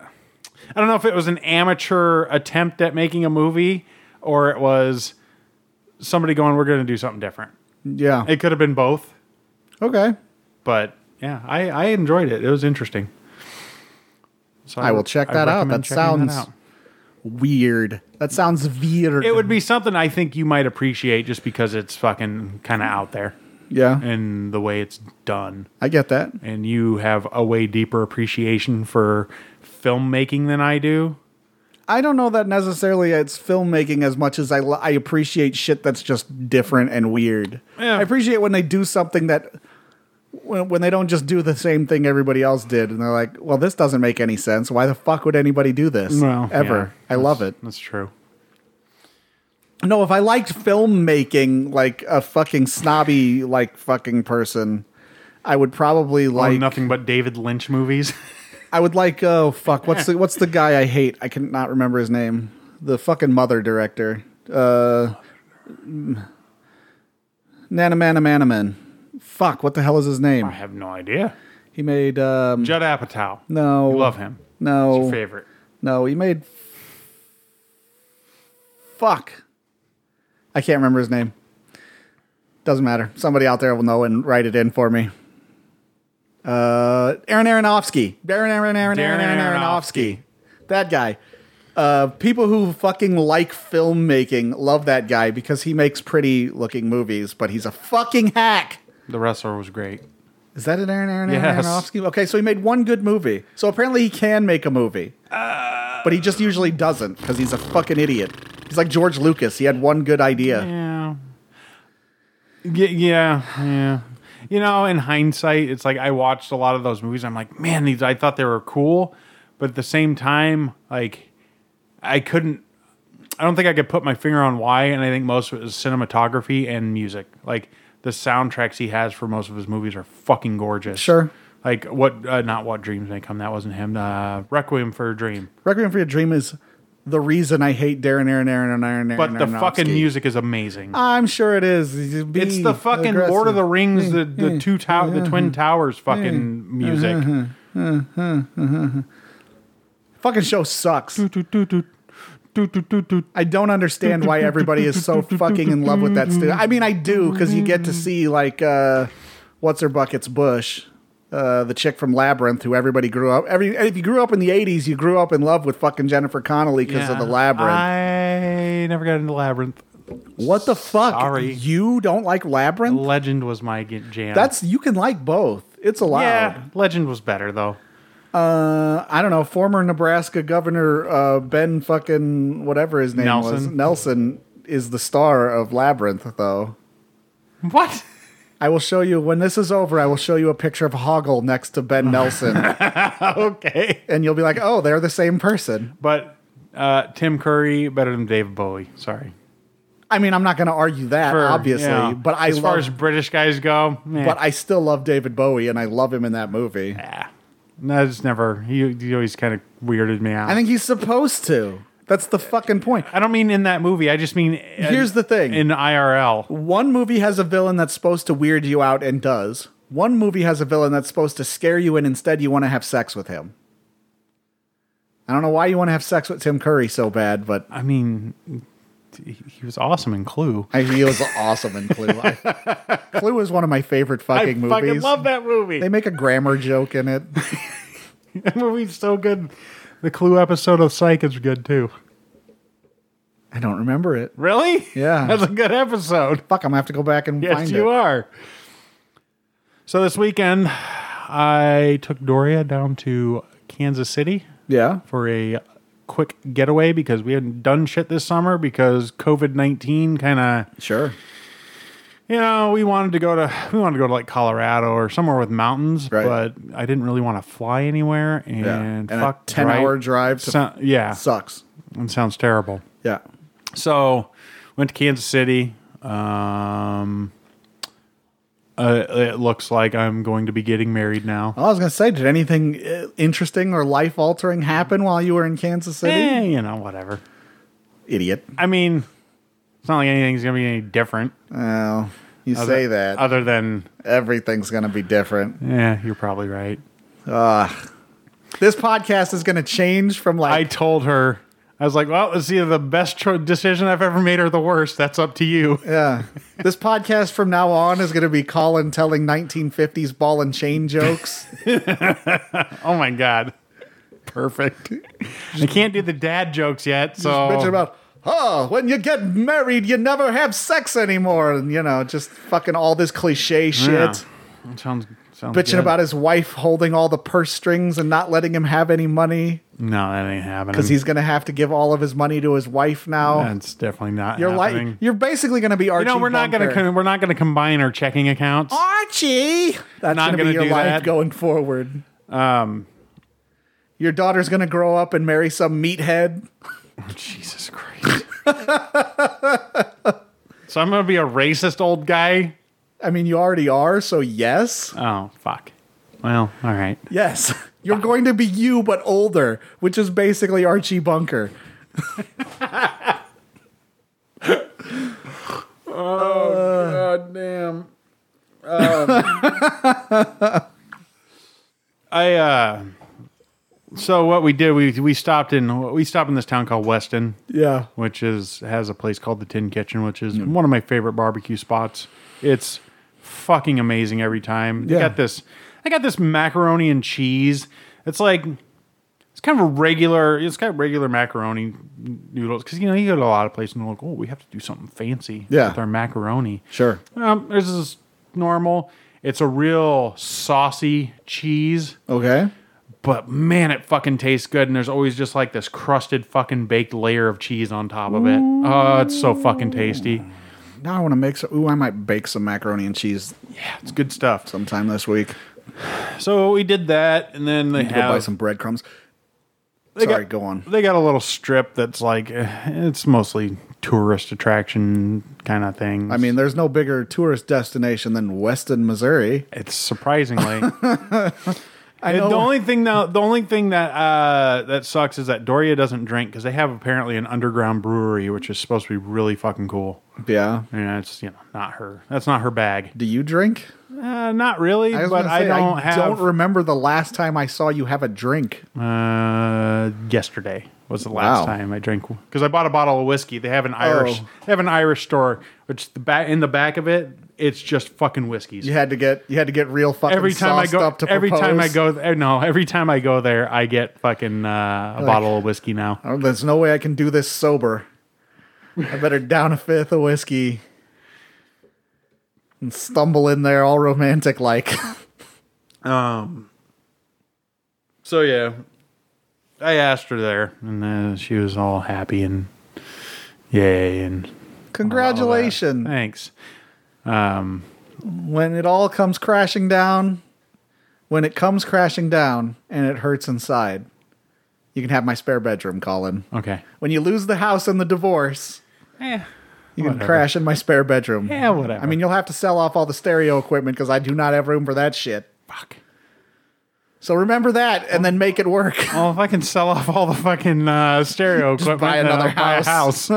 I don't know if it was an amateur attempt at making a movie or it was somebody going, we're going to do something different. Yeah. It could have been both. Okay. But, yeah, I, I enjoyed it. It was interesting. So I, I will check that out. That sounds that out. weird. That sounds weird. It would be something I think you might appreciate just because it's fucking kind of out there. Yeah. And the way it's done. I get that. And you have a way deeper appreciation for filmmaking than I do. I don't know that necessarily it's filmmaking as much as I, I appreciate shit that's just different and weird. Yeah. I appreciate when they do something that... When, when they don't just do the same thing everybody else did. And they're like, well, this doesn't make any sense. Why the fuck would anybody do this? Well, Ever. Yeah, I love it. That's true. No, if I liked filmmaking like a fucking snobby like fucking person, I would probably like oh, nothing but David Lynch movies. I would like oh fuck what's the what's the guy I hate? I cannot remember his name. The fucking Mother director. Uh Nanamanaman. Fuck, what the hell is his name? I have no idea. He made um Judd Apatow. No. You love him. No. What's your favorite? No, he made Fuck. I can't remember his name. Doesn't matter. Somebody out there will know and write it in for me. Uh, Aaron Aronofsky. Aaron Aaron Aaron Aaron Aaron Aronofsky. That guy. Uh, people who fucking like filmmaking love that guy because he makes pretty looking movies, but he's a fucking hack. The Wrestler was great. Is that an Aaron Aaron yes. Aaron Aronofsky? Okay, so he made one good movie. So apparently he can make a movie. Uh, but he just usually doesn't because he's a fucking idiot. He's like George Lucas. He had one good idea. Yeah. Yeah, yeah, yeah. You know, in hindsight, it's like I watched a lot of those movies. I'm like, man, these I thought they were cool, but at the same time, like I couldn't. I don't think I could put my finger on why, and I think most of it is cinematography and music. Like the soundtracks he has for most of his movies are fucking gorgeous. Sure. Like what? Uh, not What Dreams May Come. That wasn't him. Uh, Requiem for a Dream. Requiem for a Dream is the reason I hate Darren Aaron Aaron Aaron Aaron. But the fucking music is amazing. I'm sure it is. Be It's the fucking aggressive. Lord of the Rings, the the two tower, the Twin Towers fucking music. Fucking show sucks. Doot, doot, doot, doot. Doot, doot, doot, doot. I don't understand why everybody is so fucking in love with that studio. I mean, I do, because you get to see, like, uh, what's her bucket's Bush, uh, the chick from Labyrinth, who everybody grew up. Every if you grew up in the eighties, you grew up in love with fucking Jennifer Connelly because of the Labyrinth. I never got into Labyrinth. What the fuck? Sorry. You don't like Labyrinth? Legend was my g- jam. That's you can like both. It's allowed. yeah. Legend was better though. Uh, I don't know. Former Nebraska Governor uh, Ben fucking whatever his name was Nelson. Nelson is the star of Labyrinth, though. What? I will show you when this is over. I will show you a picture of Hoggle next to Ben Nelson, Okay. and you'll be like, "Oh, they're the same person." But uh, Tim Curry better than David Bowie. Sorry. I mean, I'm not going to argue that, For, obviously, you know, but I as far love, as British guys go, eh, but I still love David Bowie, and I love him in that movie. yeah. No, it's never. He, he always kind of weirded me out. I think he's supposed to. That's the fucking point. I don't mean in that movie. I just mean uh, Here's the thing. in I R L. One movie has a villain that's supposed to weird you out and does. One movie has a villain that's supposed to scare you and instead you want to have sex with him. I don't know why you want to have sex with Tim Curry so bad, but I mean, he he was awesome in Clue. I, he was awesome in Clue. I, Clue is one of my favorite fucking I movies. fucking love that movie. They make a grammar joke in it. That movie's so good. The Clue episode of Psych is good too. I don't remember it. Really? Yeah. That's a good episode. Fuck, I'm gonna have to go back and Yes, find you it. are. So this weekend, I took Doria down to Kansas City Yeah. for a quick getaway because we hadn't done shit this summer because COVID nineteen kind of, Sure. you know, we wanted to go to we wanted to go to like Colorado or somewhere with mountains, Right. but I didn't really want to fly anywhere and, Yeah. And fuck a ten hour drive to so, yeah, sucks. it sounds terrible. Yeah. So, went to Kansas City. Um, uh, it looks like I'm going to be getting married now. Well, I was gonna say, did anything uh, interesting or life altering happen while you were in Kansas City? Eh, you know, whatever. Idiot. I mean, it's not like anything's going to be any different. Well, you Other- say that. Other than, Everything's gonna be different. yeah, you're probably right. This podcast is gonna change from I like told her, I was like, well, it's either the best tro- decision I've ever made or the worst. That's up to you. yeah. This podcast from now on is gonna be Colin telling nineteen fifties ball and chain jokes. Oh my God. Perfect. I can't do the dad jokes yet, so. Bitching about, oh, when you get married, you never have sex anymore, and you know, just fucking all this cliche shit. Yeah. That sounds, sounds Bitching good. about his wife holding all the purse strings and not letting him have any money No, that ain't happening. because he's gonna have to give all of his money to his wife now. That's definitely not You're like, happening. you're basically gonna be Archie. you know, we're not Bunker. gonna we're not gonna combine our checking accounts. Archie. That's Not gonna, gonna be your do life that. going forward. Um, Your daughter's gonna grow up and marry some meathead. Jesus Christ. So I'm gonna be a racist old guy. I mean, you already are, so yes. Oh fuck. Well, all right. Yes. You're going to be you, but older, which is basically Archie Bunker. God damn. I uh. So what we did, we we stopped in we stopped in this town called Weston, Yeah. which is has a place called the Tin Kitchen, which is one of my favorite barbecue spots. It's fucking amazing every time. They Yeah. got this they got this macaroni and cheese. It's like it's kind of a regular it's got regular macaroni noodles because you know you go to a lot of places and they're like, oh, we have to do something fancy Yeah. with our macaroni. Sure. Um, this is normal. It's a real saucy cheese. Okay. But man, it fucking tastes good, and there's always just like this crusted fucking baked layer of cheese on top of it. Oh, it's so fucking tasty. now I want to make some. Ooh, I might bake some macaroni and cheese Yeah, it's good stuff. sometime this week. So we did that, and then they Go have buy some breadcrumbs. they Sorry, got, go on. They got a little strip that's like eh, it's mostly tourist attraction kind of thing. I mean, there's no bigger tourist destination than Weston, Missouri. it's surprisingly. I It- know. The only thing now, the only thing that uh, that sucks is that Doria doesn't drink because they have apparently an underground brewery, which is supposed to be really fucking cool. Yeah. And it's you know not her. That's not her bag. Do you drink? Uh, not really, I was but gonna I say, don't I have. don't remember the last time I saw you have a drink. Uh, yesterday was the last Wow. time I drank because I bought a bottle of whiskey. They have an Irish. Oh. They have an Irish store, which the back in the back of it, it's just fucking whiskeys. You had to get you had to get real fucking Every time I sauced go, up to every time I propose. go, eh, no, every time I go there, I get fucking uh, a bottle of whiskey now. Oh, there's no way I can do this sober. I better down a fifth of whiskey and stumble in there all romantic like. Um. So yeah, I asked her there, and uh, she was all happy and yay and Congratulations. thanks. Um. When it all comes crashing down, when it comes crashing down and it hurts inside, you can have my spare bedroom, Colin. Okay. When you lose the house and the divorce, Yeah. you can Whatever. crash in my spare bedroom. Yeah, whatever. I mean, you'll have to sell off all the stereo equipment because I do not have room for that shit. Fuck. So remember that and then make it work. Well, if I can sell off all the fucking uh, stereo equipment, buy then another I'll buy a house.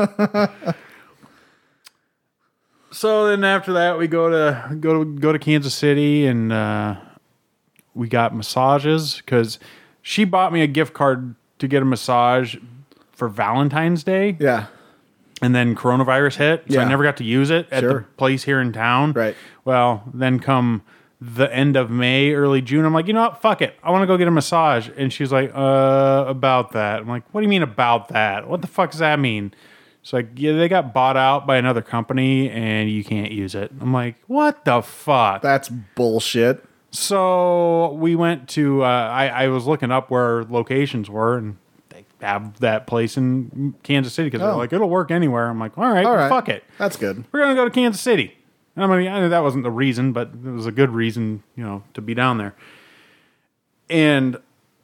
So then after that, we go to go to go to Kansas City, and uh, we got massages because she bought me a gift card to get a massage for Valentine's Day, Yeah. and then coronavirus hit, so I Yeah. never got to use it at the Sure. place here in town. Right. Well, then come the end of May, early June, I'm like, you know what? Fuck it. I want to go get a massage. And she's like, uh, about that. I'm like, what do you mean about that? What the fuck does that mean? It's like, yeah, they got bought out by another company and you can't use it. I'm like, what the fuck? That's bullshit. So we went to, uh, I, I was looking up where locations were, and they have that place in Kansas City because they're Oh. like, it'll work anywhere. I'm like, all right, All well, right. fuck it. That's good. We're going to go to Kansas City. I mean, I know that wasn't the reason, but it was a good reason, you know, to be down there. And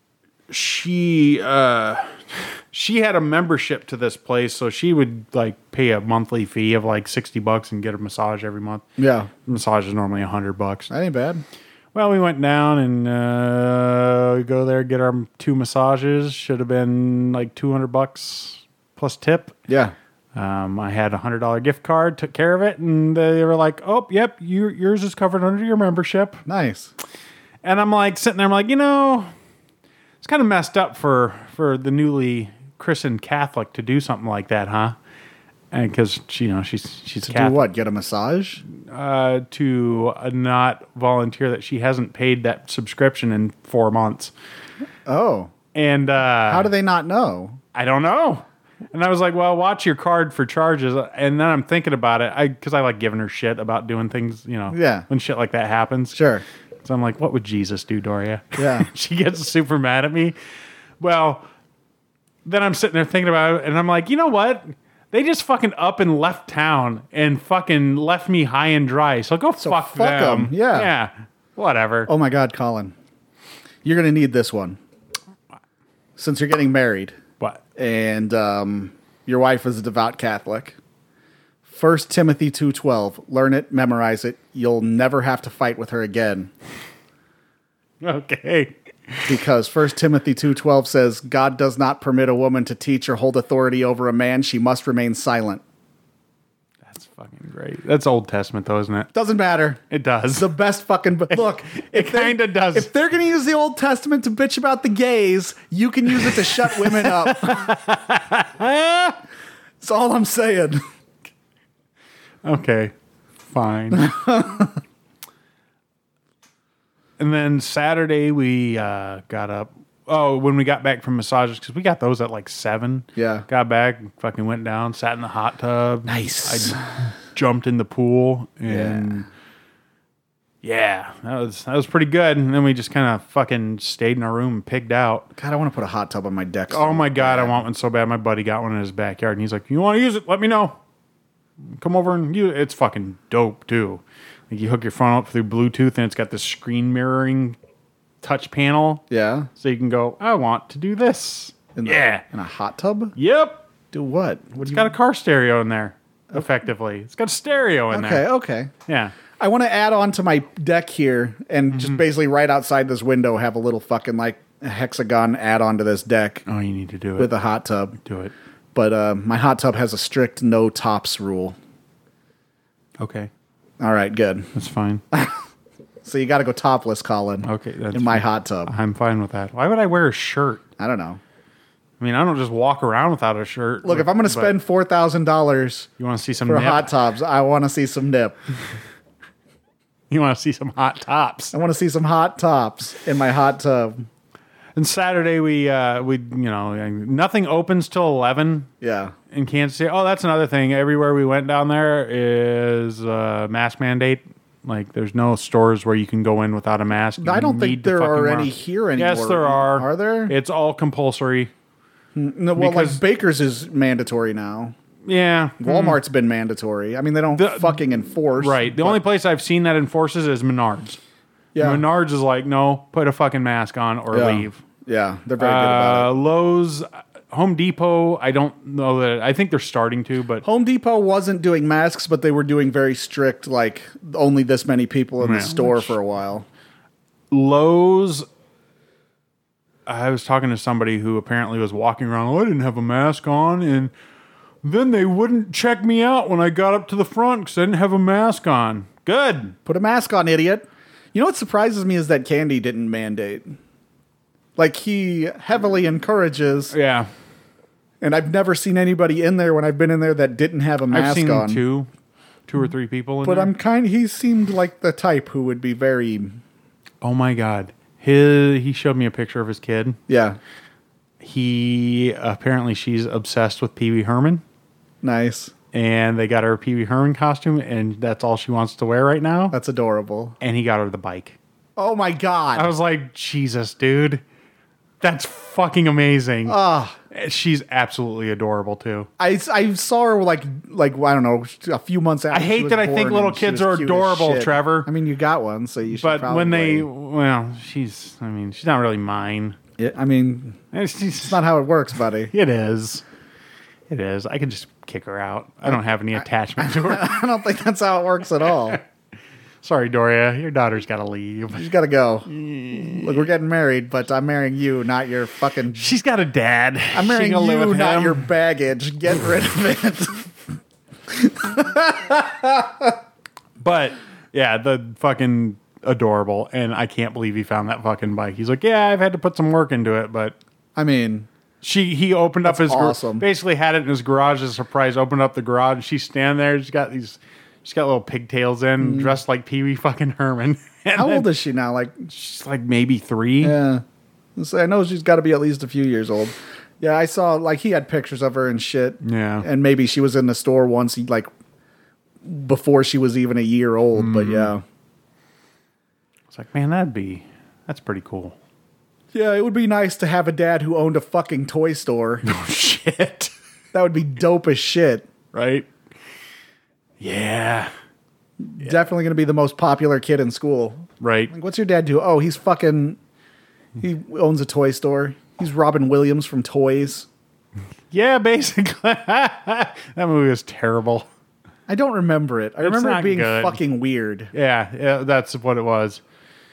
she, uh, she had a membership to this place, so she would like pay a monthly fee of like sixty bucks and get a massage every month. Yeah. The massage is normally a hundred bucks. That ain't bad. Well, we went down and uh, we go there, get our two massages. Should have been like two hundred bucks plus tip. Yeah. Um, I had a hundred dollar gift card, took care of it, and they were like, "Oh, yep, your, yours is covered under your membership." Nice. And I'm like sitting there, I'm like, you know, it's kind of messed up for for the newly christened Catholic to do something like that, huh? And because you know she's she's To Catholic, do what? Get a massage? uh, to uh, not volunteer that she hasn't paid that subscription in four months, Oh. and uh, How do they not know? I don't know. And I was like, well, watch your card for charges. And then I'm thinking about it. I because I like giving her shit about doing things, you know, Yeah. when shit like that happens. Sure. So I'm like, what would Jesus do, Doria? Yeah. She gets super mad at me. Well, then I'm sitting there thinking about it, and I'm like, you know what? They just fucking up and left town and fucking left me high and dry. So go fuck, fuck them. 'em. Yeah. Yeah. Whatever. Oh my God, Colin. You're going to need this one. Since you're getting married What? and um, your wife is a devout Catholic. First Timothy two twelve. Learn it, memorize it. You'll never have to fight with her again. Okay. Because First Timothy two twelve says, God does not permit a woman to teach or hold authority over a man. She must remain silent. That's fucking great. That's Old Testament, though, isn't it? Doesn't matter. It does. The best fucking... bu- Look, It if they- kind of does. If they're going to use the Old Testament to bitch about the gays, you can use it to shut women up. That's all I'm saying. Okay, fine. And then Saturday we uh, got up. Oh, when we got back from massages, because we got those at like seven. Yeah. Got back, fucking went down, sat in the hot tub. Nice. I jumped in the pool, and yeah, that was that was pretty good. And then we just kind of fucking stayed in our room and pigged out. God, I want to put a hot tub on my deck. so Oh my god, I bad. want one so bad. My buddy got one in his backyard, and he's like, "You want to use it? Let me know." come over and you. It's fucking dope too. Like you hook your phone up through Bluetooth and it's got this screen mirroring touch panel. Yeah. So you can go, I want to do this. In the, yeah. In a hot tub? Yep. Do what? What It's do got a car stereo in there, effectively. It's got a stereo in Okay, there. okay. Yeah. I want to add on to my deck here and Mm-hmm. just basically right outside this window have a little fucking like hexagon add on to this deck Oh, you need to do it. with a hot tub. do it. But uh, my hot tub has a strict no tops rule. Okay. All right, good. That's fine. So you got to go topless, Colin. Okay. That's in my fine. hot tub. I'm fine with that. Why would I wear a shirt? I don't know. I mean, I don't just walk around without a shirt. Look, if I'm going to but spend four thousand dollars you want to see some for nip? hot tubs, I want to see some nip. You want to see some hot tops. I want to see some hot tops in my hot tub. And Saturday we uh we you know nothing opens till eleven Yeah. in Kansas City. Oh, that's another thing. Everywhere we went down there is uh, mask mandate. Like, there's no stores where you can go in without a mask. You I don't think need to there fucking are wear any them. here anymore. Yes, there are. Are there? It's all compulsory. No, well, because- like Baker's is mandatory now. Yeah. Walmart's been mandatory. I mean, they don't The- fucking enforce. Right. The but- only place I've seen that enforces is Menards. yeah. Menards is like, no, put a fucking mask on or Yeah. leave. Yeah, they're very good about Uh, it. Lowe's, Home Depot, I don't know that. I think they're starting to, but Home Depot wasn't doing masks, but they were doing very strict, like only this many people in Yeah. the store for a while. Lowe's, I was talking to somebody who apparently was walking around. Oh, I didn't have a mask on, and then they wouldn't check me out when I got up to the front because I didn't have a mask on. Good. Put a mask on, idiot. You know what surprises me is that Candy didn't mandate. Like, he heavily encourages, Yeah. and I've never seen anybody in there when I've been in there that didn't have a mask I've seen on. two, two or three people in But there. I'm kind. He seemed like the type who would be very. Oh my God. His, he showed me a picture of his kid. Yeah, He, apparently she's obsessed with Pee Wee Herman. nice. And they got her a Pee Wee Herman costume, and that's all she wants to wear right now. That's adorable. And he got her the bike. Oh my god. I was like, Jesus, dude. That's fucking amazing. Ah, She's absolutely adorable, too. I, I saw her like like I don't know a few months after. I hate she was that I think born, little and she kids was are cute as adorable, shit. Trevor. I mean, you got one, so you should. But probably, when they, well, she's, I mean, she's not really mine. yeah, I mean, It's, it's not how it works, buddy. it is. It is. I can just kick her out. I don't have any attachment to her. I don't think that's how it works at all. Sorry, Doria. Your daughter's got to leave. You gotta go. Look, we're getting married, but I'm marrying you, not your fucking. She's got a dad. I'm She marrying can live you, with not him. your baggage. Get rid of it. But yeah, the fucking adorable, and I can't believe he found that fucking bike. He's like, yeah, I've had to put some work into it, but I mean, she he opened up his gar- awesome. basically had it in his garage as a surprise. Opened up the garage. She's standing there. She's got these. She's got little pigtails in, dressed like Pee Wee fucking Herman. And Mm. how then old is she now? Like, she's like maybe three. yeah, so I know she's got to be at least a few years old. Yeah, I saw like he had pictures of her and shit. Yeah. and maybe she was in the store once. He like before she was even a year old. Mm. But yeah, It's like, man, that'd be that's pretty cool. yeah, it would be nice to have a dad who owned a fucking toy store. Oh shit. That would be dope as shit. Right? Yeah. Definitely going to be the most popular kid in school. Right. Like, what's your dad do? Oh, he's fucking. He owns a toy store. He's Robin Williams from Toys. Yeah, basically. That movie was terrible. I don't remember it. I remember it not being good. fucking weird. Yeah, yeah, that's what it was.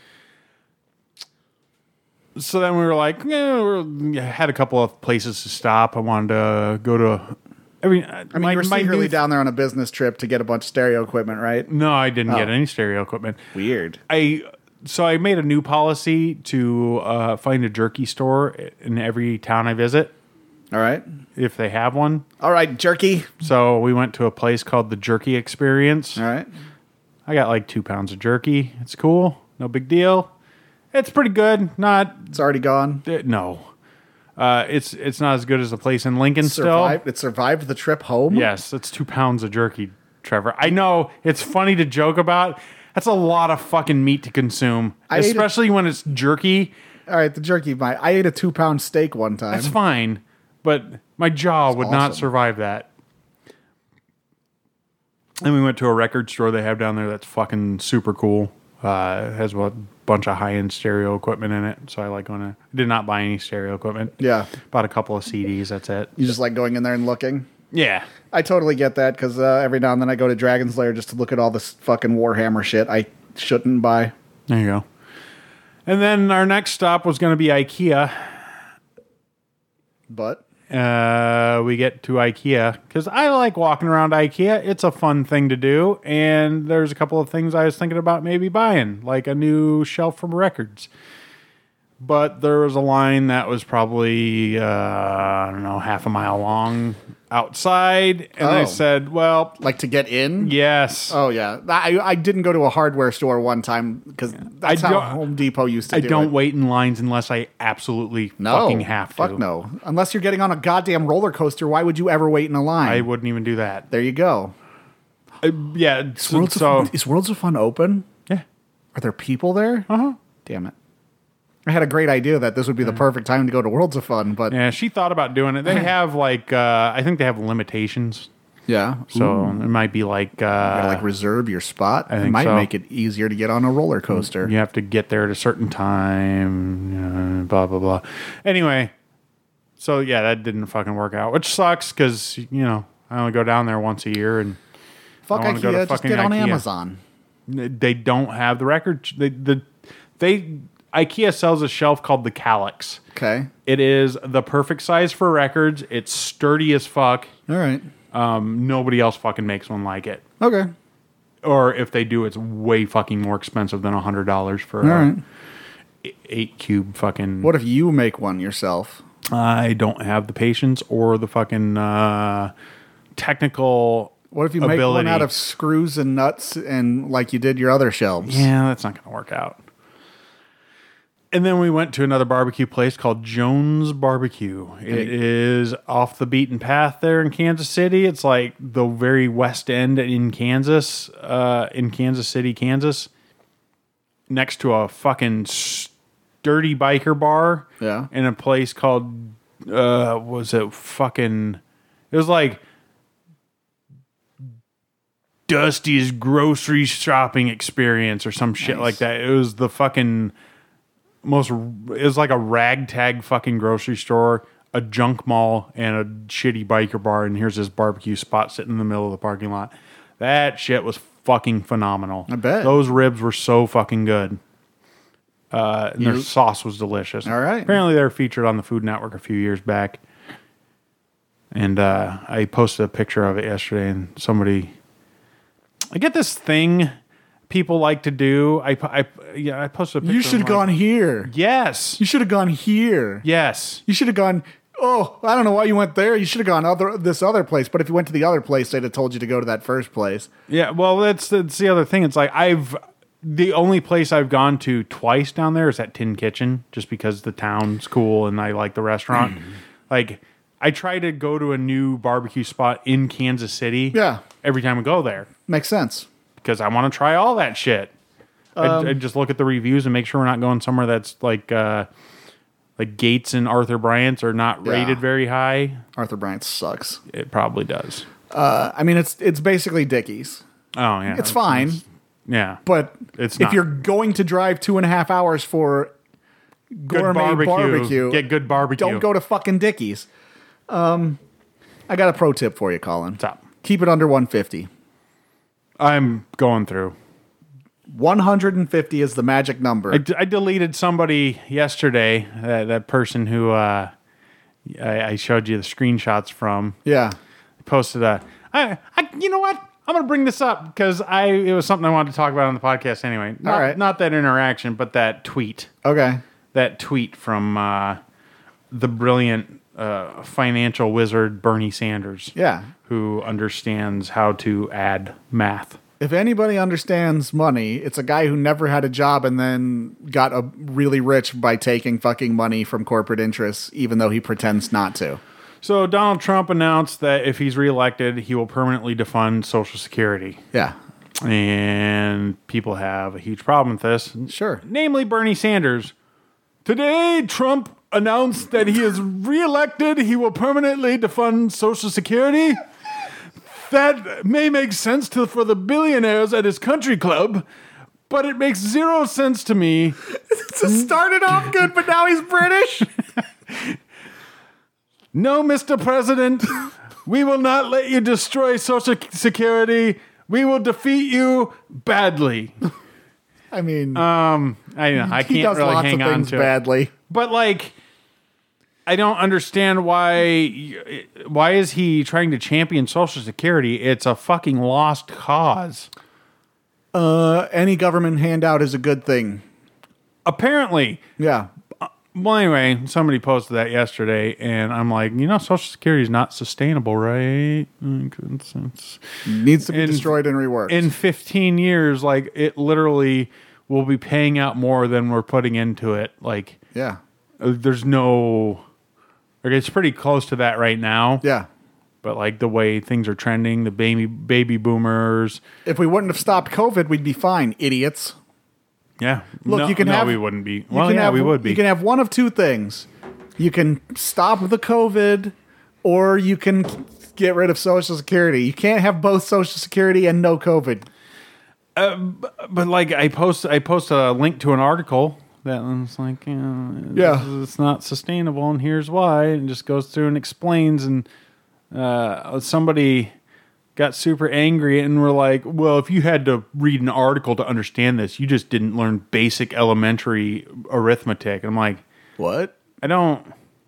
So then we were like, yeah, we had a couple of places to stop. I wanted to go to. I mean, I mean, you were secretly down there on a business trip to get a bunch of stereo equipment, right? No, I didn't get Oh. any stereo equipment. Weird. I so I made a new policy to uh, find a jerky store in every town I visit All right. if they have one. All right, jerky. So we went to a place called the Jerky Experience. All right. I got like two pounds of jerky. It's cool. No big deal. It's pretty good. Not It's already gone. uh, no. Uh, it's it's not as good as the place in Lincoln Survived. still. It survived the trip home. Yes, it's two pounds of jerky, Trevor. I know it's funny to joke about. That's a lot of fucking meat to consume, I ate a- especially when it's jerky. All right, the jerky. My, I ate a two pound steak one time. That's fine, but my jaw would not awesome. survive that. And we went to a record store they have down there that's fucking super cool. Uh, it has a bunch of high-end stereo equipment in it, so I like going to... Did not buy any stereo equipment. Yeah. Bought a couple of C Ds, that's it. You just like going in there and looking? Yeah. I totally get that, because uh, every now and then I go to Dragon's Lair just to look at all this fucking Warhammer shit I shouldn't buy. There you go. And then our next stop was going to be IKEA. But... Uh, we get to IKEA because I like walking around IKEA. It's a fun thing to do, and there's a couple of things I was thinking about maybe buying, like a new shelf from Records. But there was a line that was probably uh, I don't know half a mile long outside, and I Oh. said, "Well, Like to get in? yes." Oh, yeah. I, I didn't go to a hardware store one time, because that's I how don't- Home Depot used to I do don't it. wait in lines unless I absolutely No. fucking have to. Fuck no. Unless you're getting on a goddamn roller coaster, why would you ever wait in a line? I wouldn't even do that. There you go. Uh, yeah. Is So, Worlds, so of, is Worlds of Fun open? yeah. Are there people there? Uh-huh. Damn it. I had a great idea that this would be the perfect time to go to Worlds of Fun, but yeah. Yeah, she thought about doing it. They have like uh, I think they have limitations. So Ooh. it might be like uh, You gotta like reserve your spot. I It think might so. make it easier to get on a roller coaster. you have to get there at a certain time. Uh, blah blah blah. Anyway, so yeah, that didn't fucking work out, which sucks because you know I only go down there once a year, and Fuck I wanna go to IKEA, just fucking get on IKEA. Amazon. they don't have the record. They the they IKEA sells a shelf called the Calyx. Okay. It is the perfect size for records. It's sturdy as fuck. All right. Um, nobody else fucking makes one like it. Okay. Or if they do, it's way fucking more expensive than a hundred dollars for All a right. e- eight cube fucking. What if you make one yourself? I don't have the patience or the fucking uh, technical. What if you make one ability. out of screws and nuts and like you did your other shelves? Yeah, that's not going to work out. And then we went to another barbecue place called Jones Barbecue. It is off the beaten path there in Kansas City. It's like the very west end in Kansas, uh, in Kansas City, Kansas, next to a fucking sturdy biker bar. Yeah. In a place called, uh, was it fucking, it was like Dusty's grocery shopping experience or some shit Nice. like that. It was the fucking most, it was like a ragtag fucking grocery store, a junk mall, and a shitty biker bar, and here's this barbecue spot sitting in the middle of the parking lot. That shit was fucking phenomenal. I bet. Those ribs were so fucking good. Uh, and their You- sauce was delicious. All right. Apparently they were featured on the Food Network a few years back. And uh, I posted a picture of it yesterday, and somebody... I get this thing people like to do. I, I, yeah, I posted a picture. You should have of gone like, here. Yes. You should have gone here. Yes. You should have gone. Oh, I don't know why you went there. You should have gone other this other place. But if you went to the other place, they'd have told you to go to that first place. Yeah, well, that's, that's the other thing. It's like I've... The only place I've gone to twice down there is at Tin Kitchen, just because the town's cool and I like the restaurant. Like, I try to go to a new barbecue spot in Kansas City Yeah, every time I go there. makes sense. Because I want to try all that shit. Um, I, I just look at the reviews and make sure we're not going somewhere that's like uh, like Gates and Arthur Bryant's are not Yeah. rated very high. Arthur Bryant sucks. It probably does. Uh, I mean, it's it's basically Dickies. Oh yeah, It's fine, Yeah, but It's if not. you're going to drive two and a half hours for good gourmet barbecue. barbecue, Get good barbecue. don't go to fucking Dickies. Um, I got a pro tip for you, Colin. What's up? Keep it under one fifty. I'm going through. one hundred fifty is the magic number. I, d- I deleted somebody yesterday. That that person who uh, I, I showed you the screenshots from. yeah. Posted a. I, I you know what? I'm gonna bring this up because I it was something I wanted to talk about on the podcast anyway. Not, All right. not that interaction, but that tweet. Okay. That tweet from uh, the brilliant uh, financial wizard Bernie Sanders. Yeah. Who understands how to add math. If anybody understands money, it's a guy who never had a job and then got a really rich by taking fucking money from corporate interests, even though he pretends not to. So Donald Trump announced that if he's reelected, he will permanently defund Social Security. Yeah. And people have a huge problem with this. Sure. Namely Bernie Sanders. Today, Trump announced that he is reelected. He will permanently defund Social Security. That may make sense to for the billionaires at his country club, but it makes zero sense to me. It started off good, but now he's British. No, Mister President, we will not let you destroy Social Security. We will defeat you badly. I mean, Um, I know I he can't does really lots hang of on things to it. badly. But like, I don't understand why. Why is he trying to champion Social Security? It's a fucking lost cause. Uh, any government handout is a good thing. Apparently. Yeah. Well, anyway, somebody posted that yesterday, and I'm like, you know, Social Security is not sustainable, right? It's, it's, Needs to be in- destroyed and reworked. in fifteen years, like, it literally will be paying out more than we're putting into it. Like, yeah. uh, there's no. Like, it's pretty close to that right now. Yeah. But like the way things are trending, the baby baby boomers. If we wouldn't have stopped COVID, we'd be fine, idiots. Yeah. Look, no, you can no, have. we wouldn't be. you Well, can yeah, have- we would be. You can have one of two things. You can stop the COVID, or you can get rid of Social Security. You can't have both Social Security and no COVID. But like I post, I post a link to an article that was like, you know, Yeah. it's not sustainable, and here's why, and just goes through and explains. And uh, somebody got super angry and were like, "Well, if you had to read an article to understand this, you just didn't learn basic elementary arithmetic." And I'm like, What? I don't.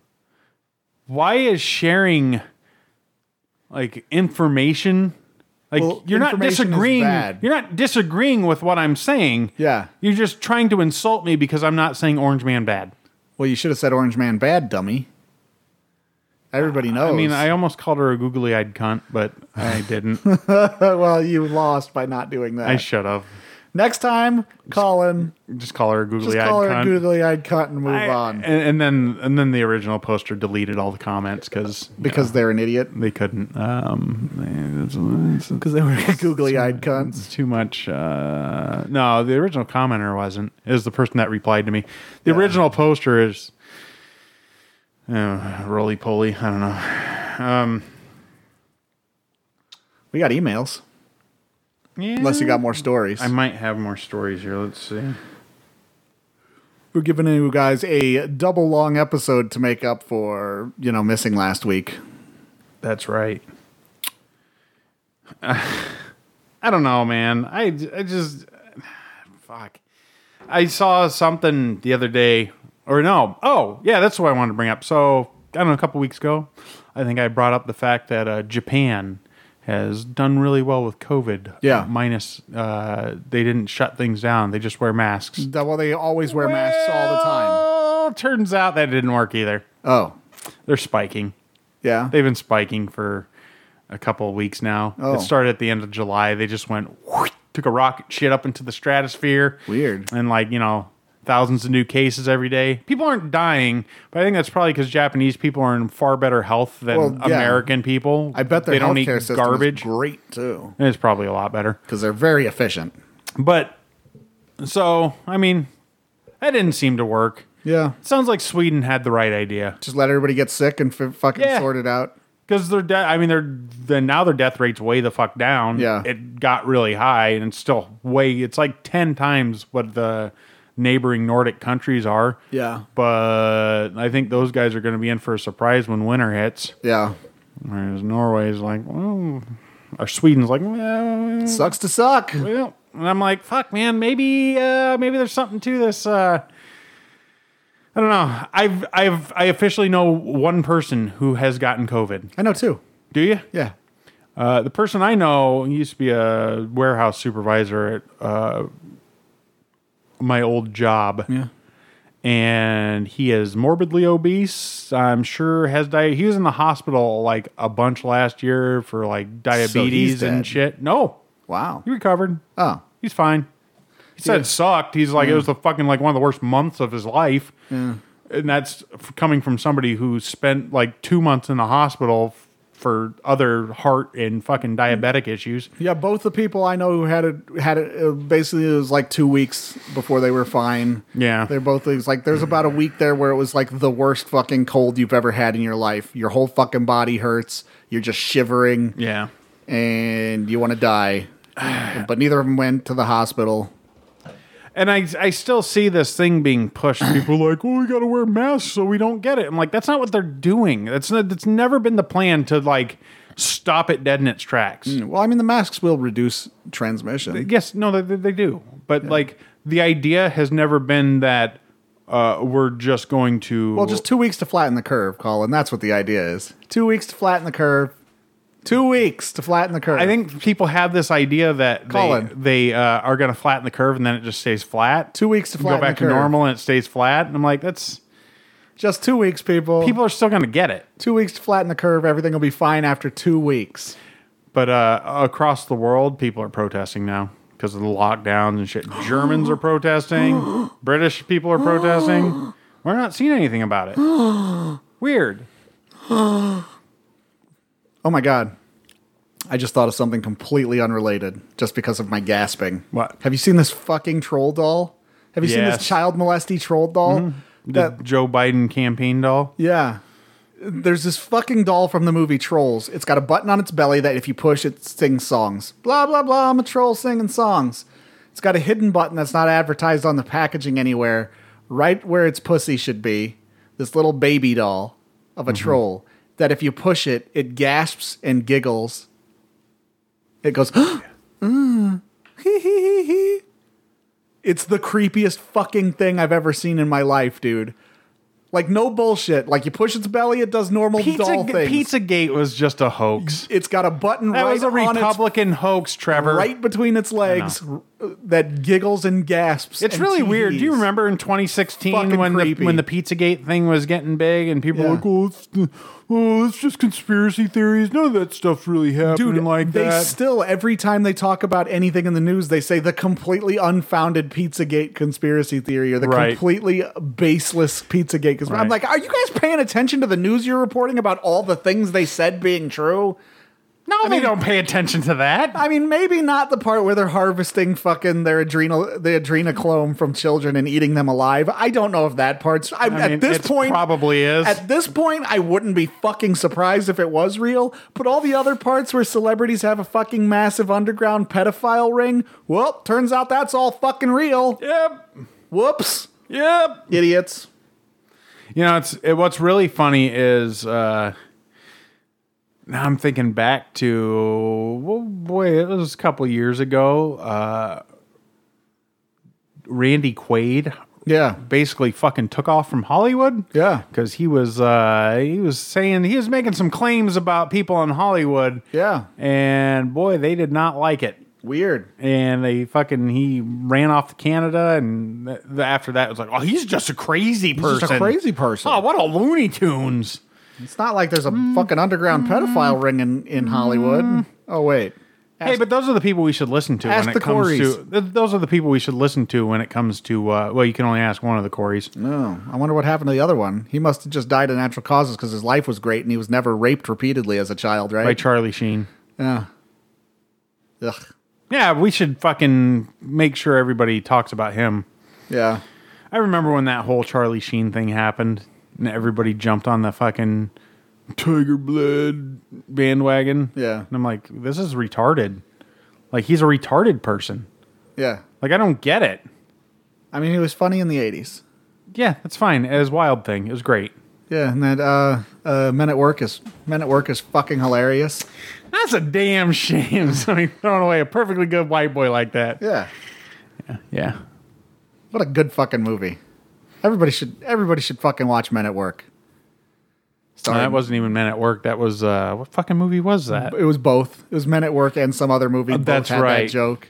Why is sharing like information? Like Well, you're not information is disagreeing. bad. You're not disagreeing with what I'm saying. Yeah. You're just trying to insult me because I'm not saying Orange Man bad. Well, you should have said Orange Man bad, dummy. Everybody knows. I mean, I almost called her a googly-eyed cunt, but I didn't. well, you lost by not doing that. I should have. Next time, Colin, Just call her a just googly-eyed call her cunt. a googly-eyed cunt and move I- on. And, and then and then the original poster deleted all the comments because Because they're an idiot. they couldn't. Um, it's, it's, Because they were googly-eyed cunts. It's too much. Uh, no, the original commenter wasn't. It was the person that replied to me. The Yeah. original poster is uh, roly-poly. I don't know. Um, We got emails. yeah, Unless you got more stories. I might have more stories here. Let's see. We're giving you guys a double long episode to make up for, you know, missing last week. That's right. Uh, I don't know, man. I, I just fuck. I saw something the other day, or no. Oh, yeah, that's what I wanted to bring up. So I don't know, a couple weeks ago, I think I brought up the fact that uh, Japan has done really well with COVID. Yeah. Minus, uh, they didn't shut things down. They just wear masks. Well, they always wear masks all the time. Well, turns out that didn't work either. Oh, They're spiking. yeah. They've been spiking for a couple of weeks now. Oh. It started at the end of July. They just went, whoosh, took a rocket shit up into the stratosphere. Weird. And like, you know, thousands of new cases every day. People aren't dying, but I think that's probably because Japanese people are in far better health than Well, yeah. American people. I bet their they don't eat healthcare system garbage. is great, too. It's probably a lot better. Because they're very efficient. But, so, I mean, that didn't seem to work. Yeah. Sounds like Sweden had the right idea. Just let everybody get sick and f- fucking Yeah. sort it out. Because their death, I mean, they're then now their death rate's way the fuck down. Yeah. It got really high, and it's still way. It's like ten times what the neighboring Nordic countries are. Yeah. But I think those guys are going to be in for a surprise when winter hits. Yeah. Whereas Norway's like, well, or Sweden's like, well, Sucks to suck. well. And I'm like, fuck, man, maybe, uh, maybe there's something to this. Uh, I don't know. I've, I've, I officially know one person who has gotten COVID. I know, too. Do you? Yeah. Uh, the person I know he used to be a warehouse supervisor at uh, my old job. Yeah. And he is morbidly obese. I'm sure has di- he was in the hospital like a bunch last year for like diabetes and dead. shit. No, Wow. he recovered. Oh. He's fine. He said Yeah. it sucked. He's like, it was the fucking like one of the worst months of his life. Yeah. And that's f- coming from somebody who spent like two months in the hospital f- for other heart and fucking diabetic issues. Yeah, both the people I know who had it had it uh, basically it was like two weeks before they were fine. Yeah. They're both it was like there's about a week there where it was like the worst fucking cold you've ever had in your life. Your whole fucking body hurts. You're just shivering. Yeah. and you want to die, but neither of them went to the hospital. And I, I still see this thing being pushed. People are like, oh, we got to wear masks so we don't get it. I'm like, that's not what they're doing. That's not, that's never been the plan to like stop it dead in its tracks. Well, I mean, the masks will reduce transmission. Yes, no, they, they do. But like the idea has never been that uh, we're just going to. Well, just two weeks to flatten the curve, Colin. That's what the idea is. Two weeks to flatten the curve. Two weeks to flatten the curve. I think people have this idea that Colin. they, they uh, are going to flatten the curve and then it just stays flat. Two weeks to flatten Go back the curve. to normal and it stays flat. And I'm like, that's. Just two weeks, people. People are still going to get it. Two weeks to flatten the curve. Everything will be fine after two weeks. But uh, across the world, people are protesting now because of the lockdowns and shit. Germans are protesting. British people are protesting. We're not seeing anything about it. Weird. Oh my God. I just thought of something completely unrelated just because of my gasping. What? Have you seen this fucking troll doll? Have you seen Yes. this child molesty troll doll? The That, Joe Biden campaign doll. yeah. There's this fucking doll from the movie Trolls. It's got a button on its belly that if you push, it sings songs. Blah, blah, blah. I'm a troll singing songs. It's got a hidden button that's not advertised on the packaging anywhere, right where its pussy should be. This little baby doll of a troll that if you push it, it gasps and giggles. It goes, mm, hee hee hee hee. It's the creepiest fucking thing I've ever seen in my life, dude. Like, no bullshit. Like, you push its belly, it does normal Pizza, doll things. Pizzagate was just a hoax. It's got a button That right was a on its, Republican hoax, Trevor. right between its legs r- that giggles and gasps. It's and really weird. Do you tee-hees. remember in twenty sixteen Fucking when the creepy. when the Pizzagate thing was getting big and people Yeah. were like, oh, it's, oh, it's just conspiracy theories. None of that stuff really happening Dude, like they that. still, every time they talk about anything in the news, they say the completely unfounded Pizzagate conspiracy theory or the Right. completely baseless Pizzagate conspiracy. I'm Right. like, are you guys paying attention to the news you're reporting about all the things they said being true? no, I they mean- don't pay attention to that. I mean, maybe not the part where they're harvesting fucking their adrenal, the adrenochrome from children and eating them alive. I don't know if that part's. I, I mean, at this it's point, probably is. At this point, I wouldn't be fucking surprised if it was real. But all the other parts where celebrities have a fucking massive underground pedophile ring, well, turns out that's all fucking real. Yep. Whoops, Yep. idiots. You know, it's it, what's really funny is uh, now I'm thinking back to well, boy, it was a couple years ago. Uh, Randy Quaid Yeah, basically fucking took off from Hollywood. yeah, Because he was uh, he was saying he was making some claims about people in Hollywood, yeah. and boy, they did not like it. Weird. And they fucking he ran off to Canada, and th- after that it was like, oh, he's just a crazy person. Just a crazy person. Oh, what a Looney Tunes! It's not like there's a fucking underground pedophile ring in, in Hollywood. Oh, wait. Hey, but those are the people we should listen to ask when it the comes Coreys. to. th- Those are the people we should listen to when it comes to. Uh, well, you can only ask one of the Coreys. No, I wonder what happened to the other one. He must have just died of natural causes because his life was great and he was never raped repeatedly as a child, right? By Charlie Sheen. Yeah. Ugh. Yeah, we should fucking make sure everybody talks about him. Yeah. I remember when that whole Charlie Sheen thing happened, and everybody jumped on the fucking Tiger Blood bandwagon. Yeah. And I'm like, this is retarded. Like, he's a retarded person. Yeah. Like, I don't get it. I mean, he was funny in the eighties. Yeah, that's fine. It was Wild Thing. It was great. Yeah, and that uh, uh, Men at Work is Men at Work is fucking hilarious. That's a damn shame. Somebody throwing away a perfectly good white boy like that. Yeah. Yeah. What a good fucking movie. Everybody should everybody should fucking watch Men at Work. No, Starring- that wasn't even Men at Work. That was, uh, what fucking movie was that? It was both. It was Men at Work and some other movie. Both that's had right. That joke.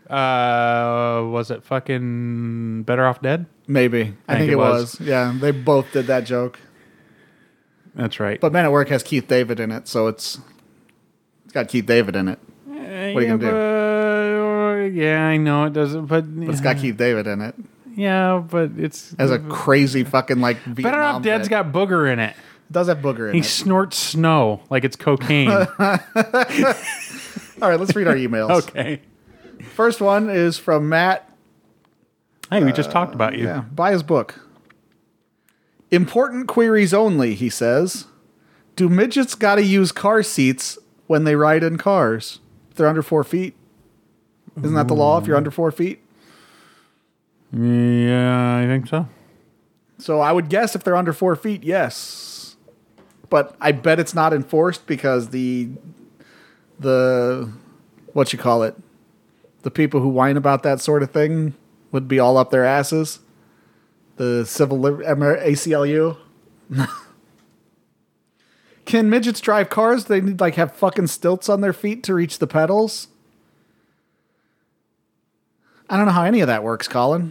Uh, was it fucking Better Off Dead? Maybe. I, think, think it it was. was. Yeah, they both did that joke. That's right. But Men at Work has Keith David in it, so it's it's got Keith David in it. what are you gonna do? do? Yeah, I know it doesn't, but, But it's got Keith David in it. yeah, but it's As a crazy fucking like Better Vietnam Off Dead's vet. got booger in it. It does have booger in He it. snorts snow like it's cocaine. All right, let's read our emails. Okay. First one is from Matt. Hey, we just talked about you. Yeah, buy his book. Important queries only, he says. Do midgets gotta use car seats when they ride in cars. If they're under four feet. Isn't that the law if you're under four feet? Yeah, I think so. So I would guess if they're under four feet, yes. But I bet it's not enforced because the, the, what you call it, the people who whine about that sort of thing would be all up their asses. The civil A C L U. Can midgets drive cars? They need like have fucking stilts on their feet to reach the pedals. I don't know how any of that works, Colin.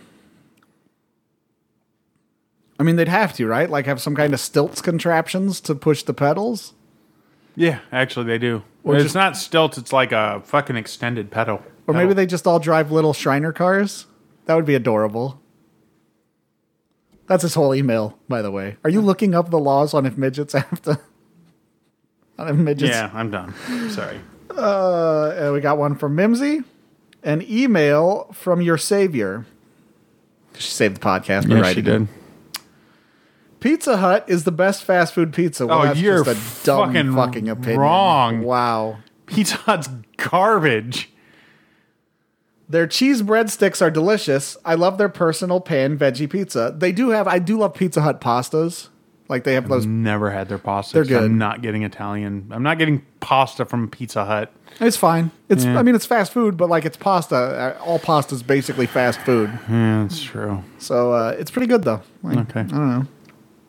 I mean, they'd have to, right? Like have some kind of stilts contraptions to push the pedals? Yeah, actually they do. Or it's just- not stilts, it's like a fucking extended pedal. Or maybe pedal. they just all drive little Shriner cars? That would be adorable. That's his whole email, by the way. Are you looking up the laws on if midgets have to... on if midgets... Yeah, I'm done. Sorry. Uh, and we got one from Mimsy. An email from your savior. She saved the podcast. by Yeah, writing she it. did. Pizza Hut is the best fast food pizza. Well, Oh, that's you're just a dumb fucking fucking opinion. wrong. Wow. Pizza Hut's garbage. Their cheese breadsticks are delicious. I love their personal pan veggie pizza. They do have, I do love Pizza Hut pastas. Like they have those. Never had their pasta. They're 'cause good. I'm not getting Italian. I'm not getting pasta from Pizza Hut. It's fine. It's, Yeah. I mean, it's fast food, but like it's pasta. Uh, All pasta is basically fast food. Yeah, that's true. So uh, it's pretty good though. Like, Okay. I don't know.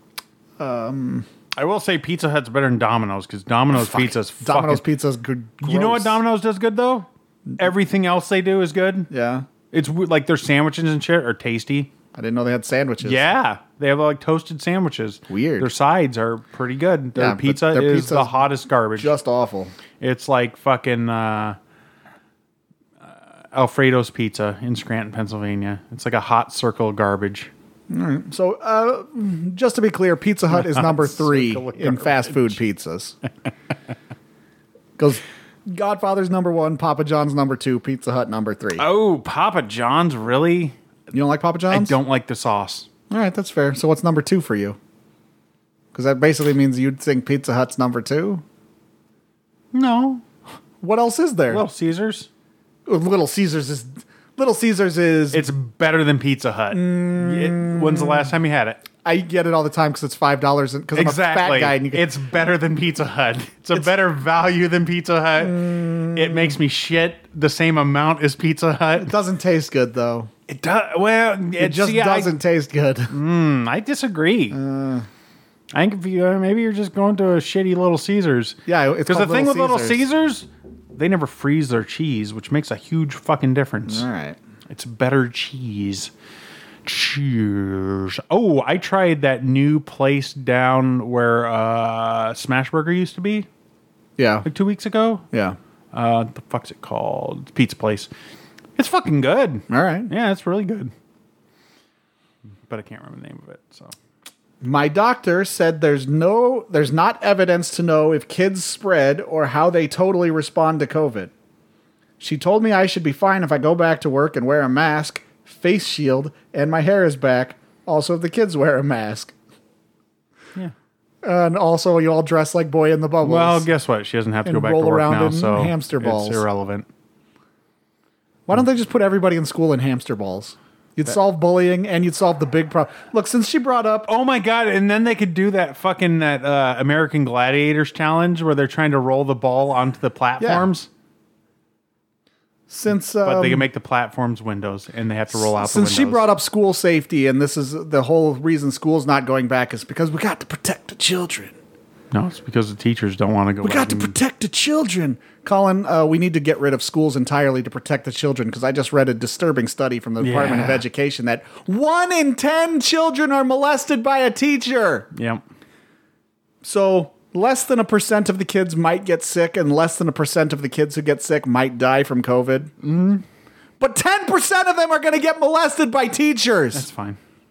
I will say Pizza Hut's better than Domino's because Domino's Fuck. pizza's Domino's fucking... pizza is good. You know what gross. Domino's does good though? Everything else they do is good. Yeah. It's w- like their sandwiches and shit are tasty. I didn't know they had sandwiches. Yeah, they have like toasted sandwiches. Weird. Their sides are pretty good. Their Yeah, but pizza their is pizza's the hottest garbage. Just awful. It's like fucking uh, uh, Alfredo's Pizza in Scranton, Pennsylvania. It's like a hot circle of garbage. So, uh, just to be clear, Pizza Hut is number three Circle of in fast food pizzas. Because Godfather's number one, Papa John's number two, Pizza Hut number three. Oh, Papa John's, really? You don't like Papa I John's? don't like the sauce. All right, that's fair. So what's number two for you? Because that basically means you'd think Pizza Hut's number two. No. What else is there? Little Caesars. Little Caesars is Little Caesars is. It's better than Pizza Hut. It- when's the last time you had it? I get it all the time because it's five dollars. Because I'm a fat Exactly. guy, and you get, It's better than Pizza Hut. It's a better value than Pizza Hut. It makes me shit the same amount as Pizza it Hut. doesn't taste good though. It does. Well, it, It just see, I- doesn't taste good. Mm, I disagree. Uh. I think if you uh, maybe you're just going to a shitty Little Caesars. Yeah, it's because the called thing with Little Little Caesars. Caesars, they never freeze their cheese, which makes a huge fucking difference. All right. It's better cheese. Cheers. Oh, I tried that new place down where uh, Smashburger used to be Yeah. like two weeks ago. Yeah. Uh, the fuck's it called? Pizza place. It's fucking good. All right. Yeah, it's really good. But I can't remember the name of it. So My doctor said there's no, there's not evidence to know if kids spread or how they totally respond to COVID. She told me I should be fine if I go back to work and wear a mask, face shield, and my hair is back. Also, if the kids wear a mask. yeah. And also, you all dress like Boy in the Bubbles. Well, guess what? She doesn't have to And go back roll to work around now, in so hamster balls. it's irrelevant. Why don't they just put everybody in school in hamster balls? You'd solve bullying and you'd solve the big problem. Look, since she brought up, Oh my god! And then they could do that fucking that uh, American Gladiators challenge where they're trying to roll the ball onto the platforms, since um, but they can make the platforms windows, and they have to roll out the since windows. she brought up school safety, and this is the whole reason school's not going back is because we got to protect the children. No, it's because the teachers don't want to go. We back got to and- protect the children. Colin, uh, we need to get rid of schools entirely to protect the children because I just read a disturbing study from the Department of Yeah. Education that one in ten children are molested by a teacher. Yep. So less than a percent of the kids might get sick, and less than a percent of the kids who get sick might die from COVID. Mm-hmm. But ten percent of them are going to get molested by teachers. That's fine.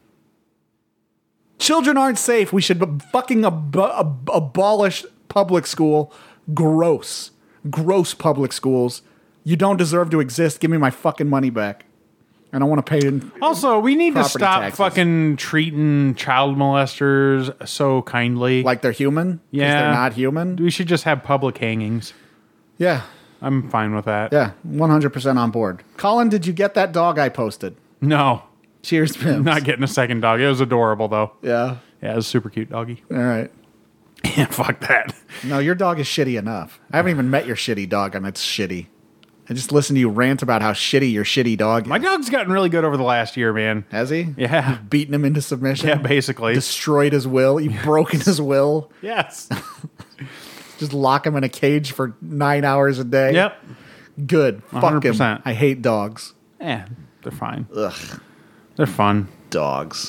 Children aren't safe. We should b- fucking ab- ab- abolish public school. Gross. Gross public schools. You don't deserve to exist. Give me my fucking money back. And I want to pay in. Also, we need to Property stop taxes. fucking treating child molesters so kindly. Like they're human? 'Cause Yeah. they're not human? we should just have public hangings. Yeah. I'm fine with that. Yeah. one hundred percent on board. Colin, did you get that dog I posted? No, Cheers, Pims. not getting a second dog. It was adorable though. Yeah. Yeah, it was a super cute doggy. All right. Yeah, fuck that. No, your dog is shitty enough. I haven't even met your shitty dog, and it's shitty. I just listened to you rant about how shitty your shitty dog is. My dog's gotten really good over the last year, man. Has he? Yeah. You've beaten him into submission? Yeah, basically. Destroyed his will? You've broken his will? Yes. Just lock him in a cage for nine hours a day? Yep. Good. Fuck one hundred percent. him. I hate dogs. Yeah, they're fine. Ugh. They're fun. Dogs.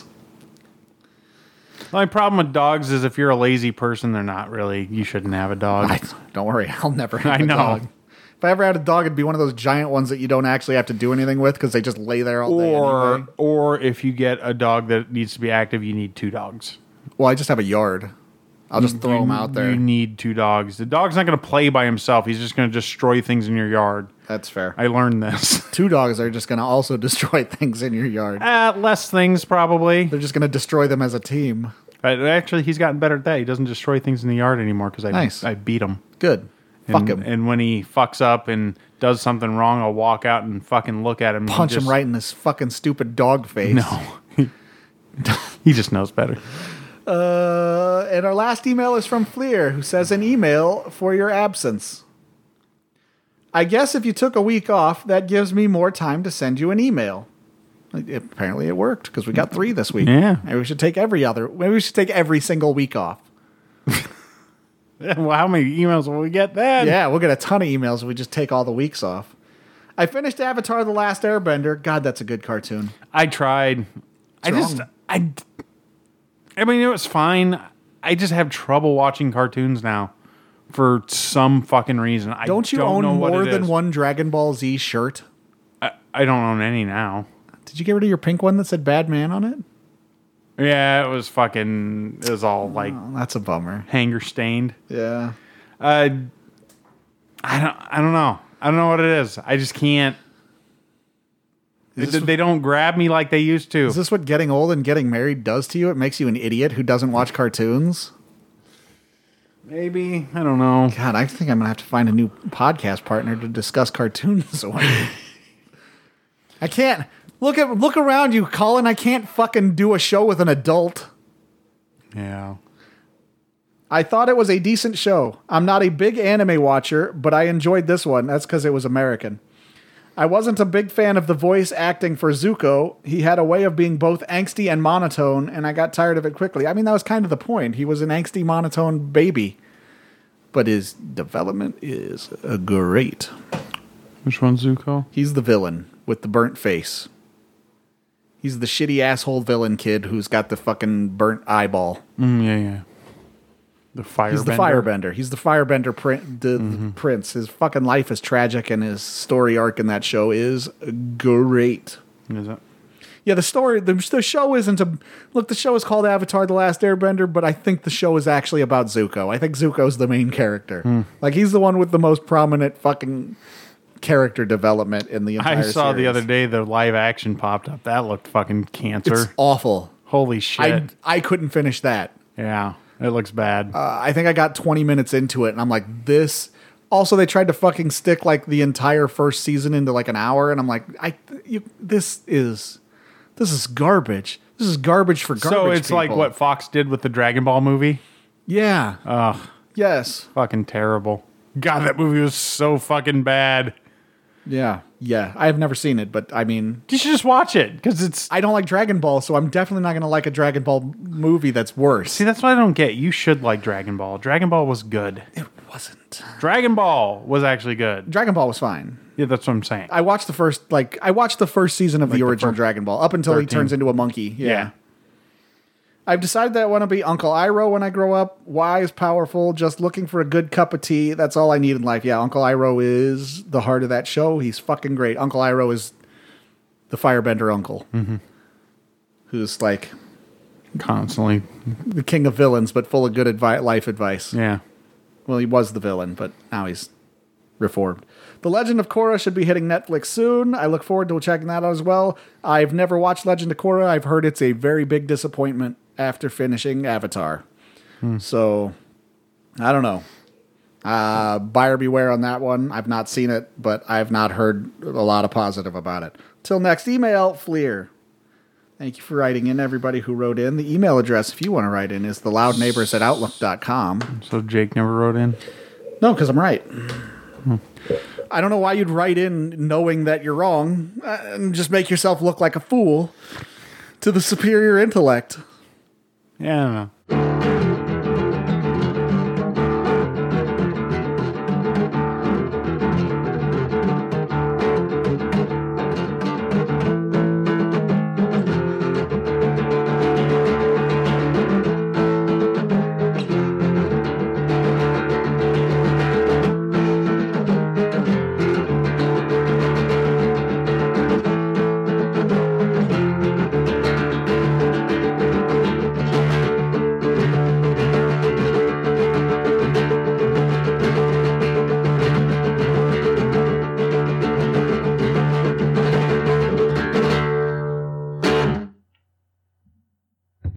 The only problem with dogs is if you're a lazy person, they're not really. You shouldn't have a dog. I, don't worry. I'll never have I a know. dog. If I ever had a dog, it'd be one of those giant ones that you don't actually have to do anything with because they just lay there all day or anyway. or if you get a dog that needs to be active, you need two dogs. Well, I just have a yard. I'll just throw you, them out there. You need two dogs. The dog's not going to play by himself. He's just going to destroy things in your yard. That's fair. I learned this. Two dogs are just going to also destroy things in your yard. uh, less things, probably. They're just going to destroy them as a team. But actually, he's gotten better at that. He doesn't destroy things in the yard anymore because I, Nice. I beat him. Good. Fuck And, him. and when he fucks up and does something wrong, I'll walk out and fucking look at him. and Punch just- him right in his fucking stupid dog face. No. He just knows better. Uh, and our last email is from Fleer, who says an email for your absence. I guess if you took a week off, that gives me more time to send you an email. Apparently it worked because we got three this week. Yeah. Maybe we should take every other. Maybe we should take every single week off. Well, how many emails will we get then? Yeah, we'll get a ton of emails if we just take all the weeks off. I finished Avatar: The Last Airbender. God, that's a good cartoon. I tried. I wrong? just I. I mean, it was fine. I just have trouble watching cartoons now, for some fucking reason. I Don't you don't own know what more it than is. one Dragon Ball Z shirt? I, I don't own any now. Did you get rid of your pink one that said Bad Man on it? Yeah, it was fucking. It was all like Oh, that's a bummer. hanger stained. Yeah. Uh, I don't. I don't know. I don't know what it is. I just can't. They, Is this- they don't grab me like they used to. Is this what getting old and getting married does to you? It makes you an idiot who doesn't watch cartoons? Maybe I don't know. God, I think I'm going to have to find a new podcast partner to discuss cartoons with. I can't. Look at look around you, Colin. I can't fucking do a show with an adult. Yeah. I thought it was a decent show. I'm not a big anime watcher, but I enjoyed this one. That's because it was American. I wasn't a big fan of the voice acting for Zuko. He had a way of being both angsty and monotone, and I got tired of it quickly. I mean, that was kind of the point. He was an angsty, monotone baby. But his development is uh, great. Which one's Zuko? He's the villain with the burnt face. He's the shitty asshole villain kid who's got the fucking burnt eyeball. Mm, yeah, yeah. The firebender. He's the firebender. He's the firebender prin- the, the prince. His fucking life is tragic, and his story arc in that show is great. Is it? Yeah, the story, the, the show isn't a look. The show is called Avatar: The Last Airbender, but I think the show is actually about Zuko. I think Zuko's the main character. Hmm. Like he's the one with the most prominent fucking character development in the entire. I saw series. the other day the live action popped up. That looked fucking cancer. It's awful. Holy shit. I I couldn't finish that. yeah, it looks bad. Uh, I think I got twenty minutes into it, and I'm like, this. Also, they tried to fucking stick like the entire first season into like an hour, and I'm like, I you, this is this is garbage. This is garbage for garbage. so it's like people. what Fox did with the Dragon Ball movie. Yeah. Ugh, Yes. fucking terrible. God, that movie was so fucking bad. Yeah. Yeah. I have never seen it, but I mean, You should just watch it because it's. I don't like Dragon Ball, so I'm definitely not going to like a Dragon Ball movie that's worse. See, that's what I don't get. You should like Dragon Ball. Dragon Ball was good. It wasn't. Dragon Ball was actually good. Dragon Ball was fine. Yeah, that's what I'm saying. I watched the first, like, I watched the first season of the the original first Dragon Ball up until he thirteen. turns into a monkey. Yeah. Yeah. I've decided that I want to be Uncle Iroh when I grow up. Wise, powerful, just looking for a good cup of tea. That's all I need in life. Yeah, Uncle Iroh is the heart of that show. He's fucking great. Uncle Iroh is the firebender uncle. Mm-hmm. Who's like Constantly. the king of villains, but full of good advi- life advice. Yeah. Well, he was the villain, but now he's reformed. The Legend of Korra should be hitting Netflix soon. I look forward to checking that out as well. I've never watched Legend of Korra. I've heard it's a very big disappointment after finishing Avatar. So, I don't know. Uh, buyer beware on that one. I've not seen it, but I've not heard a lot of positive about it. Till next email, Fleer. Thank you for writing in, everybody who wrote in. The email address, if you want to write in, is theloudneighbors at outlook dot com. So Jake never wrote in? No, because I'm right. Hmm. I don't know why you'd write in knowing that you're wrong uh, and just make yourself look like a fool to the superior intellect. Yeah, I don't know.